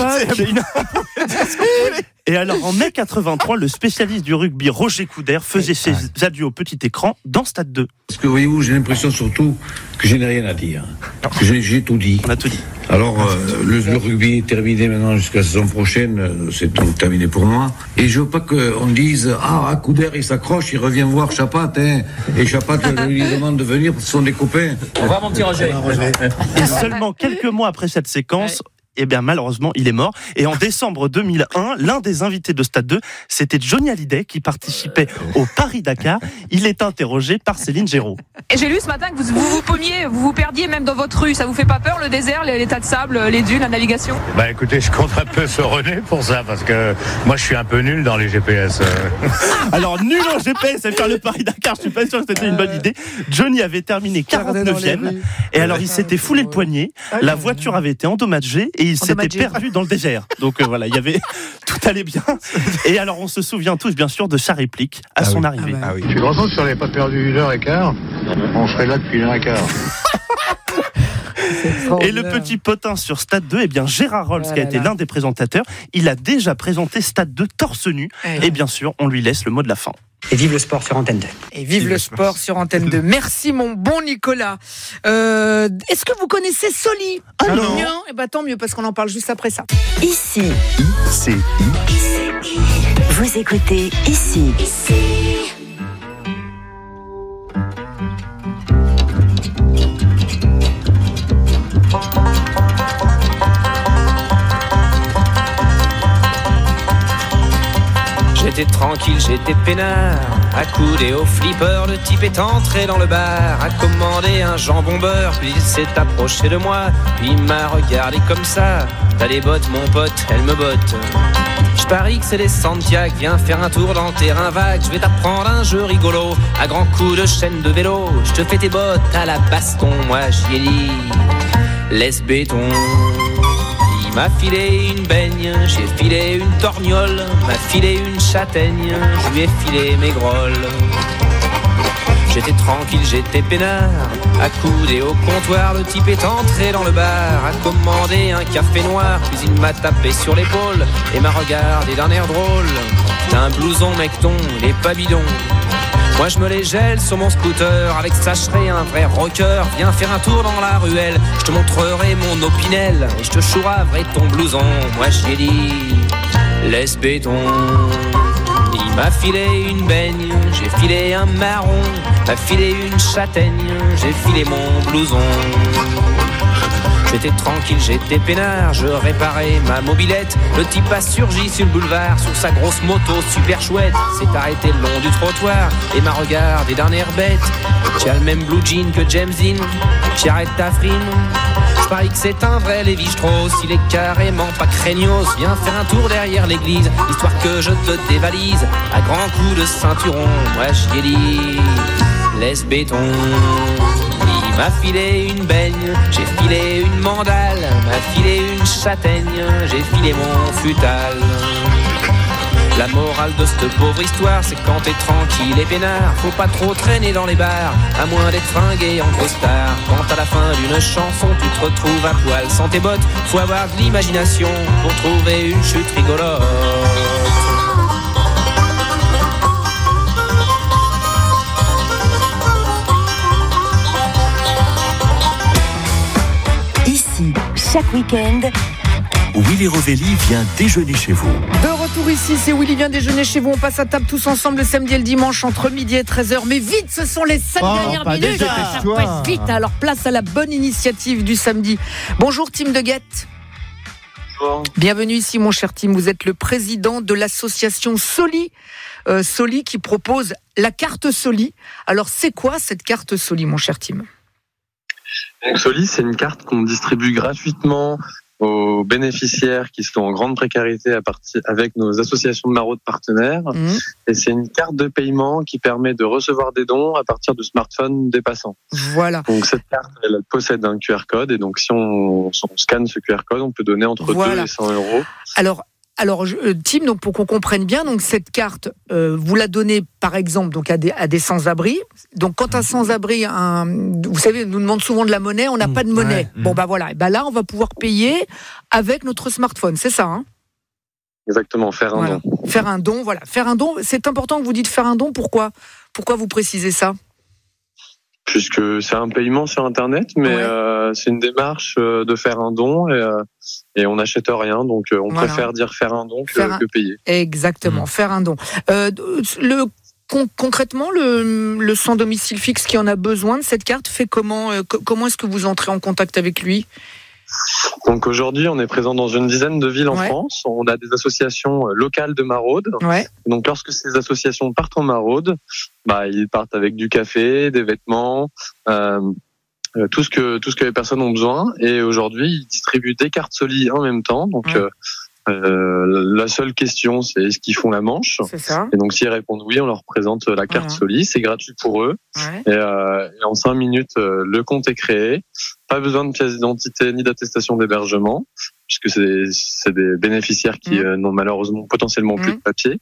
Et alors, en mai 83, le spécialiste du rugby Roger Coudert faisait ses adieux au petit écran dans Stade 2. Parce que voyez-vous, j'ai l'impression surtout que je n'ai rien à dire. Que j'ai tout dit. On a tout dit. Alors, le rugby est terminé maintenant jusqu'à la saison prochaine. C'est donc terminé pour moi. Et je veux pas qu'on dise, Coudert, il s'accroche, il revient voir Chapat, et Chapat lui demande de venir parce que ce sont des copains. Au revoir, mon petit Roger. Et seulement quelques mois après cette séquence, eh bien malheureusement, il est mort. Et en décembre 2001, l'un des invités de Stade 2, c'était Johnny Hallyday qui participait au Paris-Dakar. Il est interrogé par Céline Géraud. Et j'ai lu ce matin que vous paumiez, vous paumiez même dans votre rue. Ça vous fait pas peur, le désert, les tas de sable, les dunes, la navigation? Bah écoutez, je compte un peu sur René pour ça, parce que moi je suis un peu nul dans les GPS. Alors nul en GPS, et faire le Paris-Dakar, je suis pas sûr que c'était une bonne idée. Johnny avait terminé 49e, et alors il s'était foulé le poignet, la voiture avait été endommagée, et il s'était perdu dans le désert. Donc voilà, il y avait tout allait bien. Et alors on se souvient tous bien sûr de sa réplique à son arrivée. Tu te rends compte si on n'avait pas perdu 1h15, on serait là depuis 1h15. Et le petit potin sur Stade 2, eh bien Gérard Rolls, qui a été l'un des présentateurs, il a déjà présenté Stade 2 torse nu. Et bien sûr, on lui laisse le mot de la fin. Et vive le sport sur Antenne 2. Et vive le sport sur Antenne 2. Merci mon bon Nicolas. Est-ce que vous connaissez Soli? Non. Eh ben tant mieux parce qu'on en parle juste après ça. Ici. ICI. Vous écoutez Ici. J'étais tranquille, j'étais peinard, accoudé au flipper, le type est entré dans le bar, a commandé un jambon beurre, puis il s'est approché de moi, puis il m'a regardé comme ça. T'as des bottes mon pote, elles me bottent. Je parie que c'est des Santiago, viens faire un tour dans le terrain vague, je vais t'apprendre un jeu rigolo, à grands coups de chaîne de vélo, je te fais tes bottes à la baston, moi j'y ai dit, laisse béton. Il m'a filé une baigne, j'ai filé une torgnole, m'a filé une châtaigne, je lui ai filé mes grolles. J'étais tranquille, j'étais peinard, accoudé au comptoir, le type est entré dans le bar, a commandé un café noir, puis il m'a tapé sur l'épaule et m'a regardé d'un air drôle. T'as un blouson mecton, il est pas bidon. Moi je me les gèle sur mon scooter, avec ça je serai un vrai rocker. Viens faire un tour dans la ruelle, je te montrerai mon opinel, et je te chouraverai ton blouson. Moi j'y ai dit, laisse béton. Il m'a filé une baigne, j'ai filé un marron, m'a filé une châtaigne, j'ai filé mon blouson. J'étais tranquille, j'étais peinard, je réparais ma mobilette. Le type a surgi sur le boulevard, sur sa grosse moto super chouette. S'est arrêté le long du trottoir et m'a regardé d'un air bête. Tu as le même blue jean que James Dean, tu arrêtes ta frime. Je parie que c'est un vrai Lévi-Strauss, il est carrément pas craignos. Viens faire un tour derrière l'église, histoire que je te dévalise. À grands coups de ceinturon, moi j'y ai dit, laisse béton. Il m'a filé une baigne, j'ai filé une mandale, m'a filé une châtaigne, j'ai filé mon futal. La morale de cette pauvre histoire, c'est quand t'es tranquille et peinard, faut pas trop traîner dans les bars, à moins d'être fringué en costard. Quand à la fin d'une chanson, tu te retrouves à poil sans tes bottes, faut avoir de l'imagination pour trouver une chute rigolote. Ici, chaque week-end, Willy Rovelli vient déjeuner chez vous. De retour ici, c'est Willy vient déjeuner chez vous. On passe à table tous ensemble le samedi et le dimanche entre midi et 13h. Mais vite, ce sont les 5 dernières minutes. Ça passe vite. Alors place à la bonne initiative du samedi. Bonjour Tim de Guette. Bonjour. Bienvenue ici mon cher Tim. Vous êtes le président de l'association Soli. Soli qui propose la carte Soli. Alors c'est quoi cette carte Soli mon cher Tim ? Donc Soli, c'est une carte qu'on distribue gratuitement aux bénéficiaires qui sont en grande précarité avec nos associations de maraudes partenaires. Et c'est une carte de paiement qui permet de recevoir des dons à partir de smartphones des passants. Voilà. Donc cette carte, elle possède un QR code et donc si on scanne ce QR code, on peut donner entre 2 et 100 euros. Alors, Tim, donc pour qu'on comprenne bien, donc cette carte, vous la donnez par exemple donc à des sans-abri. Donc quand un sans-abri, vous savez, nous demande souvent de la monnaie, on n'a pas de monnaie. Bon bah voilà, et bah là on va pouvoir payer avec notre smartphone, c'est ça, hein ? Exactement, faire un don. Faire un don, voilà, faire un don. C'est important que vous dites faire un don. Pourquoi vous précisez ça ? Puisque c'est un paiement sur Internet, mais c'est une démarche de faire un don et on n'achète rien, donc on préfère dire faire un don que payer. Exactement, faire un don. Concrètement, le sans domicile fixe qui en a besoin de cette carte fait comment est-ce que vous entrez en contact avec lui ? Donc aujourd'hui, on est présent dans une dizaine de villes en France. On a des associations locales de maraude. Donc lorsque ces associations partent en maraude, ils partent avec du café, des vêtements, tout ce que les personnes ont besoin. Et aujourd'hui, ils distribuent des cartes Soli en même temps. Donc la seule question, c'est est-ce qu'ils font la manche ? C'est ça. Et donc s'ils répondent oui, on leur présente la carte Soli. C'est gratuit pour eux. Et en 5 minutes, le compte est créé. Pas besoin de pièce d'identité ni d'attestation d'hébergement, puisque c'est des bénéficiaires qui n'ont malheureusement potentiellement plus de papier.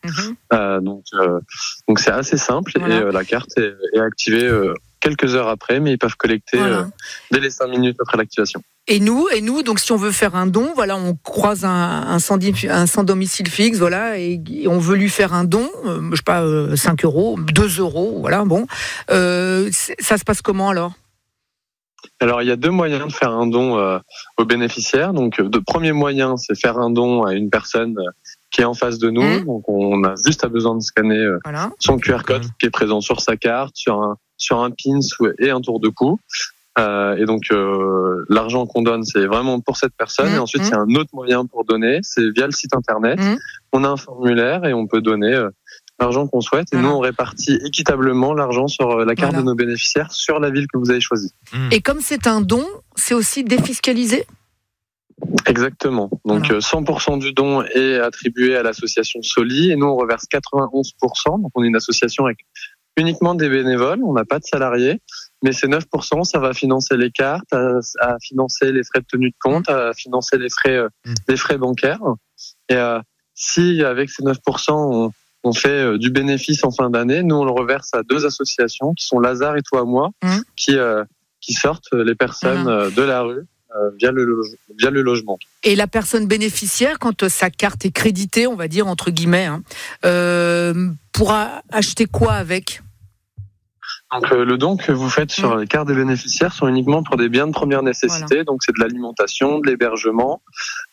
Donc c'est assez simple et la carte est activée quelques heures après, mais ils peuvent collecter dès les 5 minutes après l'activation. Et nous, donc si on veut faire un don, voilà, on croise un sans domicile fixe, voilà, et on veut lui faire un don, je sais pas, 5 euros, 2 euros, voilà, bon. Ça se passe comment alors ? Alors, il y a 2 moyens de faire un don aux bénéficiaires. Donc, le premier moyen, c'est faire un don à une personne qui est en face de nous. Donc, on a juste besoin de scanner son QR code qui est présent sur sa carte, sur un pins et un tour de cou. Et donc, l'argent qu'on donne, c'est vraiment pour cette personne. Et ensuite, il y a un autre moyen pour donner, c'est via le site internet. On a un formulaire et on peut donner l'argent qu'on souhaite. Et nous, on répartit équitablement l'argent sur la carte de nos bénéficiaires sur la ville que vous avez choisie. Et comme c'est un don, c'est aussi défiscalisé ? Exactement. Donc 100% du don est attribué à l'association Soli et nous, on reverse 91%. Donc on est une association avec uniquement des bénévoles, on n'a pas de salariés. Mais ces 9%, ça va financer les cartes, à financer les frais de tenue de compte, à financer les frais bancaires. Et si avec ces 9%, on fait du bénéfice en fin d'année, nous on le reverse à 2 associations qui sont Lazare et Toi à moi, qui sortent les personnes de la rue via le logement. Et la personne bénéficiaire, quand sa carte est créditée, on va dire entre guillemets, pourra acheter quoi avec ? Donc le don que vous faites sur les cartes des bénéficiaires sont uniquement pour des biens de première nécessité. Donc c'est de l'alimentation, de l'hébergement,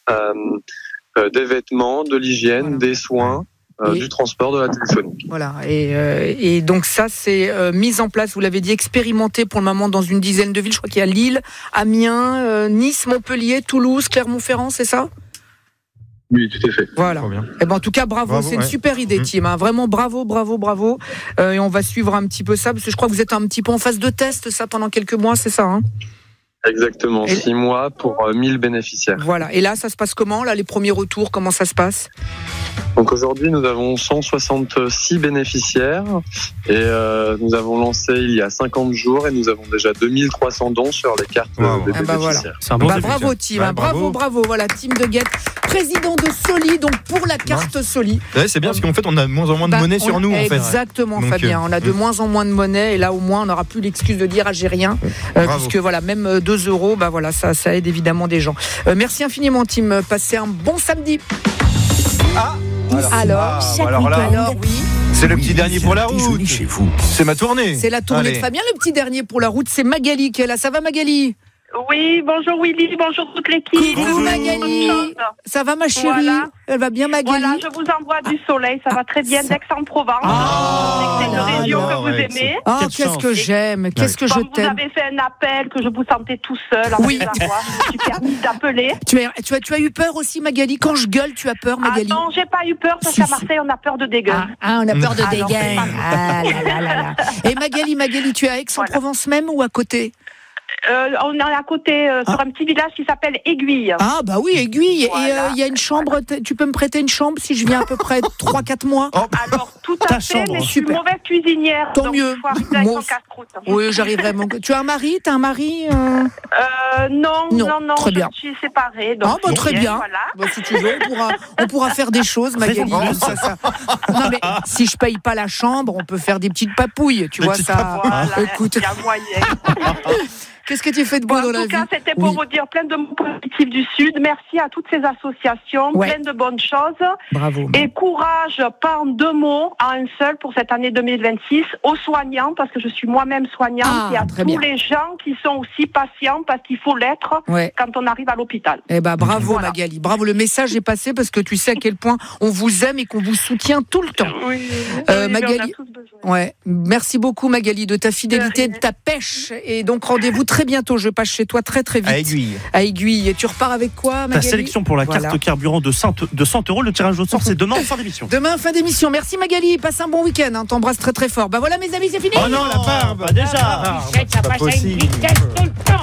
des vêtements, de l'hygiène, des soins, du transport, de la téléphonie. Voilà. Et donc ça c'est mis en place, vous l'avez dit, expérimenté pour le moment dans une dizaine de villes. Je crois qu'il y a Lille, Amiens, Nice, Montpellier, Toulouse, Clermont-Ferrand, c'est ça ? Oui, tout à fait. Voilà. Et en tout cas, bravo, c'est une super idée, Tim. Hein. Vraiment, bravo. Et on va suivre un petit peu ça, parce que je crois que vous êtes un petit peu en phase de test, ça, pendant quelques mois, c'est ça, hein ? Exactement, 6 mois pour 1000 bénéficiaires. Voilà. Et là, ça se passe comment ? Là, les premiers retours, comment ça se passe ? Donc aujourd'hui, nous avons 166 bénéficiaires et nous avons lancé il y a 50 jours et nous avons déjà 2300 dons sur les cartes des bénéficiaires. Voilà. C'est un bon bravo team, bravo, voilà, team de Guette, président de Soli, donc pour la carte Soli. Ouais, c'est bien parce qu'en fait on a de moins en moins de monnaie sur nous. Exactement, Fabien, on a de moins en moins de monnaie et là au moins on n'aura plus l'excuse de dire j'ai rien, puisque voilà, même 2 €, voilà, ça aide évidemment des gens. Merci infiniment team, passez un bon samedi. Alors, oui. C'est le petit dernier pour la route. Chez vous. C'est ma tournée. C'est la tournée de Fabien. Le petit dernier pour la route, c'est Magali qui est là. Ça va Magali? Oui, bonjour Willy, bonjour toute l'équipe. Coucou Magali. Ça va ma chérie? Voilà. Elle va bien Magali? Voilà, je vous envoie du soleil, ça va très bien d'Aix-en-Provence. C'est une région que vous aimez. Ah, qu'est-ce que j'aime, qu'est-ce que je t'aime. Vous avez fait un appel que je vous sentais tout seul. Oui. Je me suis permis d'appeler. Tu as eu peur aussi Magali? Quand je gueule, tu as peur Magali? Ah non, j'ai pas eu peur parce qu'à Marseille, on a peur de dégaine. Ah, on a peur de dégaine. Ah là là. Et Magali, tu es à Aix-en-Provence même ou à côté? On est à côté, sur un petit village qui s'appelle Aiguille. Ah bah oui, Aiguille. Voilà. Et il y a une chambre, tu peux me prêter une chambre si je viens à peu près 3-4 mois? Alors tout à fait, mais je suis une mauvaise cuisinière. Tant mieux. Oui, j'arriverai. Tu as un mari? T'as un mari? Non, très bien. Je suis séparée. Donc très bien. Voilà. Bah, si tu veux, on pourra faire des choses, Magali. Non mais si je paye pas la chambre, on peut faire des petites papouilles, tu vois ça. Voilà, écoute. Il y a moyen. Qu'est-ce que tu fais de beau dans la vie? En tout cas, c'était pour vous dire plein de mots positifs du Sud. Merci à toutes ces associations, plein de bonnes choses. Bravo. Et courage, pas en 2 mots, à un seul pour cette année 2026, aux soignants, parce que je suis moi-même soignante, et à tous les gens qui sont aussi patients, parce qu'il faut l'être quand on arrive à l'hôpital. Eh ben, bravo Magali, bravo. Le message est passé parce que tu sais à quel point on vous aime et qu'on vous soutient tout le temps. Oui, Magali, on a tous besoin. Merci beaucoup Magali de ta fidélité, de ta pêche. Et donc rendez-vous très bientôt. Je passe chez toi très très vite. À Aiguille. Et tu repars avec quoi, Magali? Ta sélection pour la carte carburant de 100 €. Le tirage au sort, c'est demain en fin d'émission. Demain en fin d'émission. Merci Magali. Passe un bon week-end. Hein. T'embrasse très très fort. Bah voilà mes amis, c'est fini. Oh non, la barbe. Déjà. Ça passe à une vitesse tout le temps.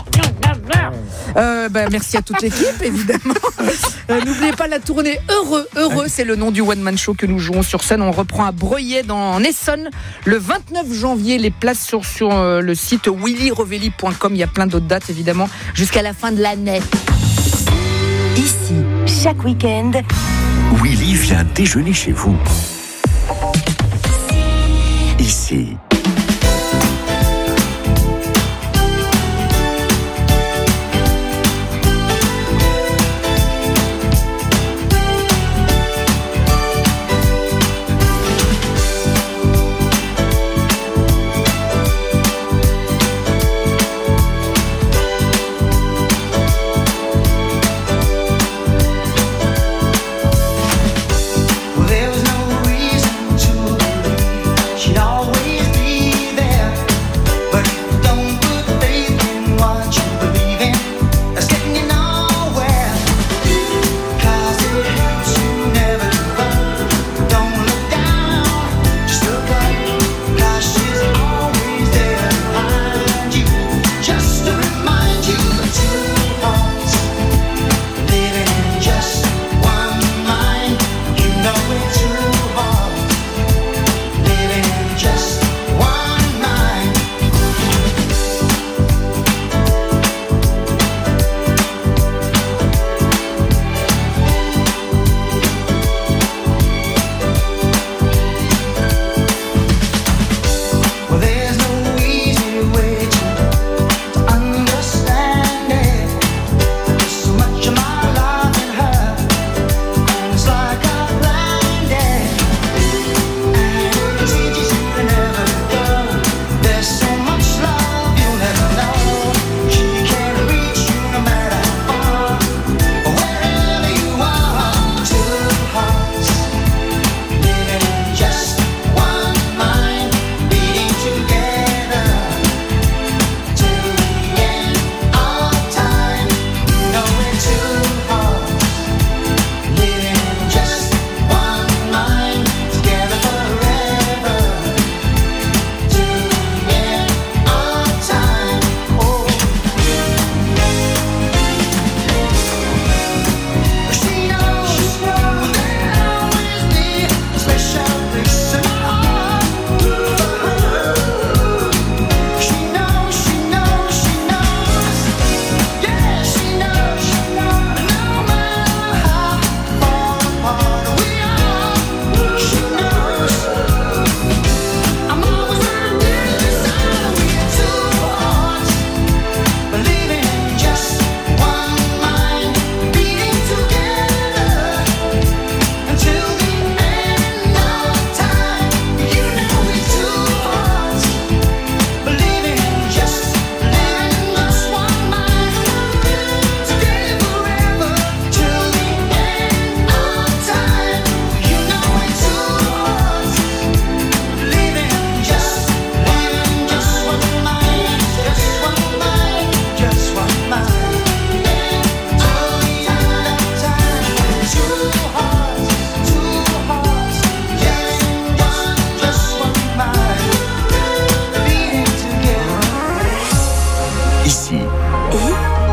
Merci à toute l'équipe, évidemment. N'oubliez pas la tournée Heureux, c'est le nom du one-man show que nous jouons sur scène. On reprend à Breuillet en Essonne le 29 janvier. Les places sur le site willyrevelli.com. Il y a plein d'autres dates, évidemment, jusqu'à la fin de l'année. Ici, chaque week-end, Willy vient déjeuner chez vous. Ici,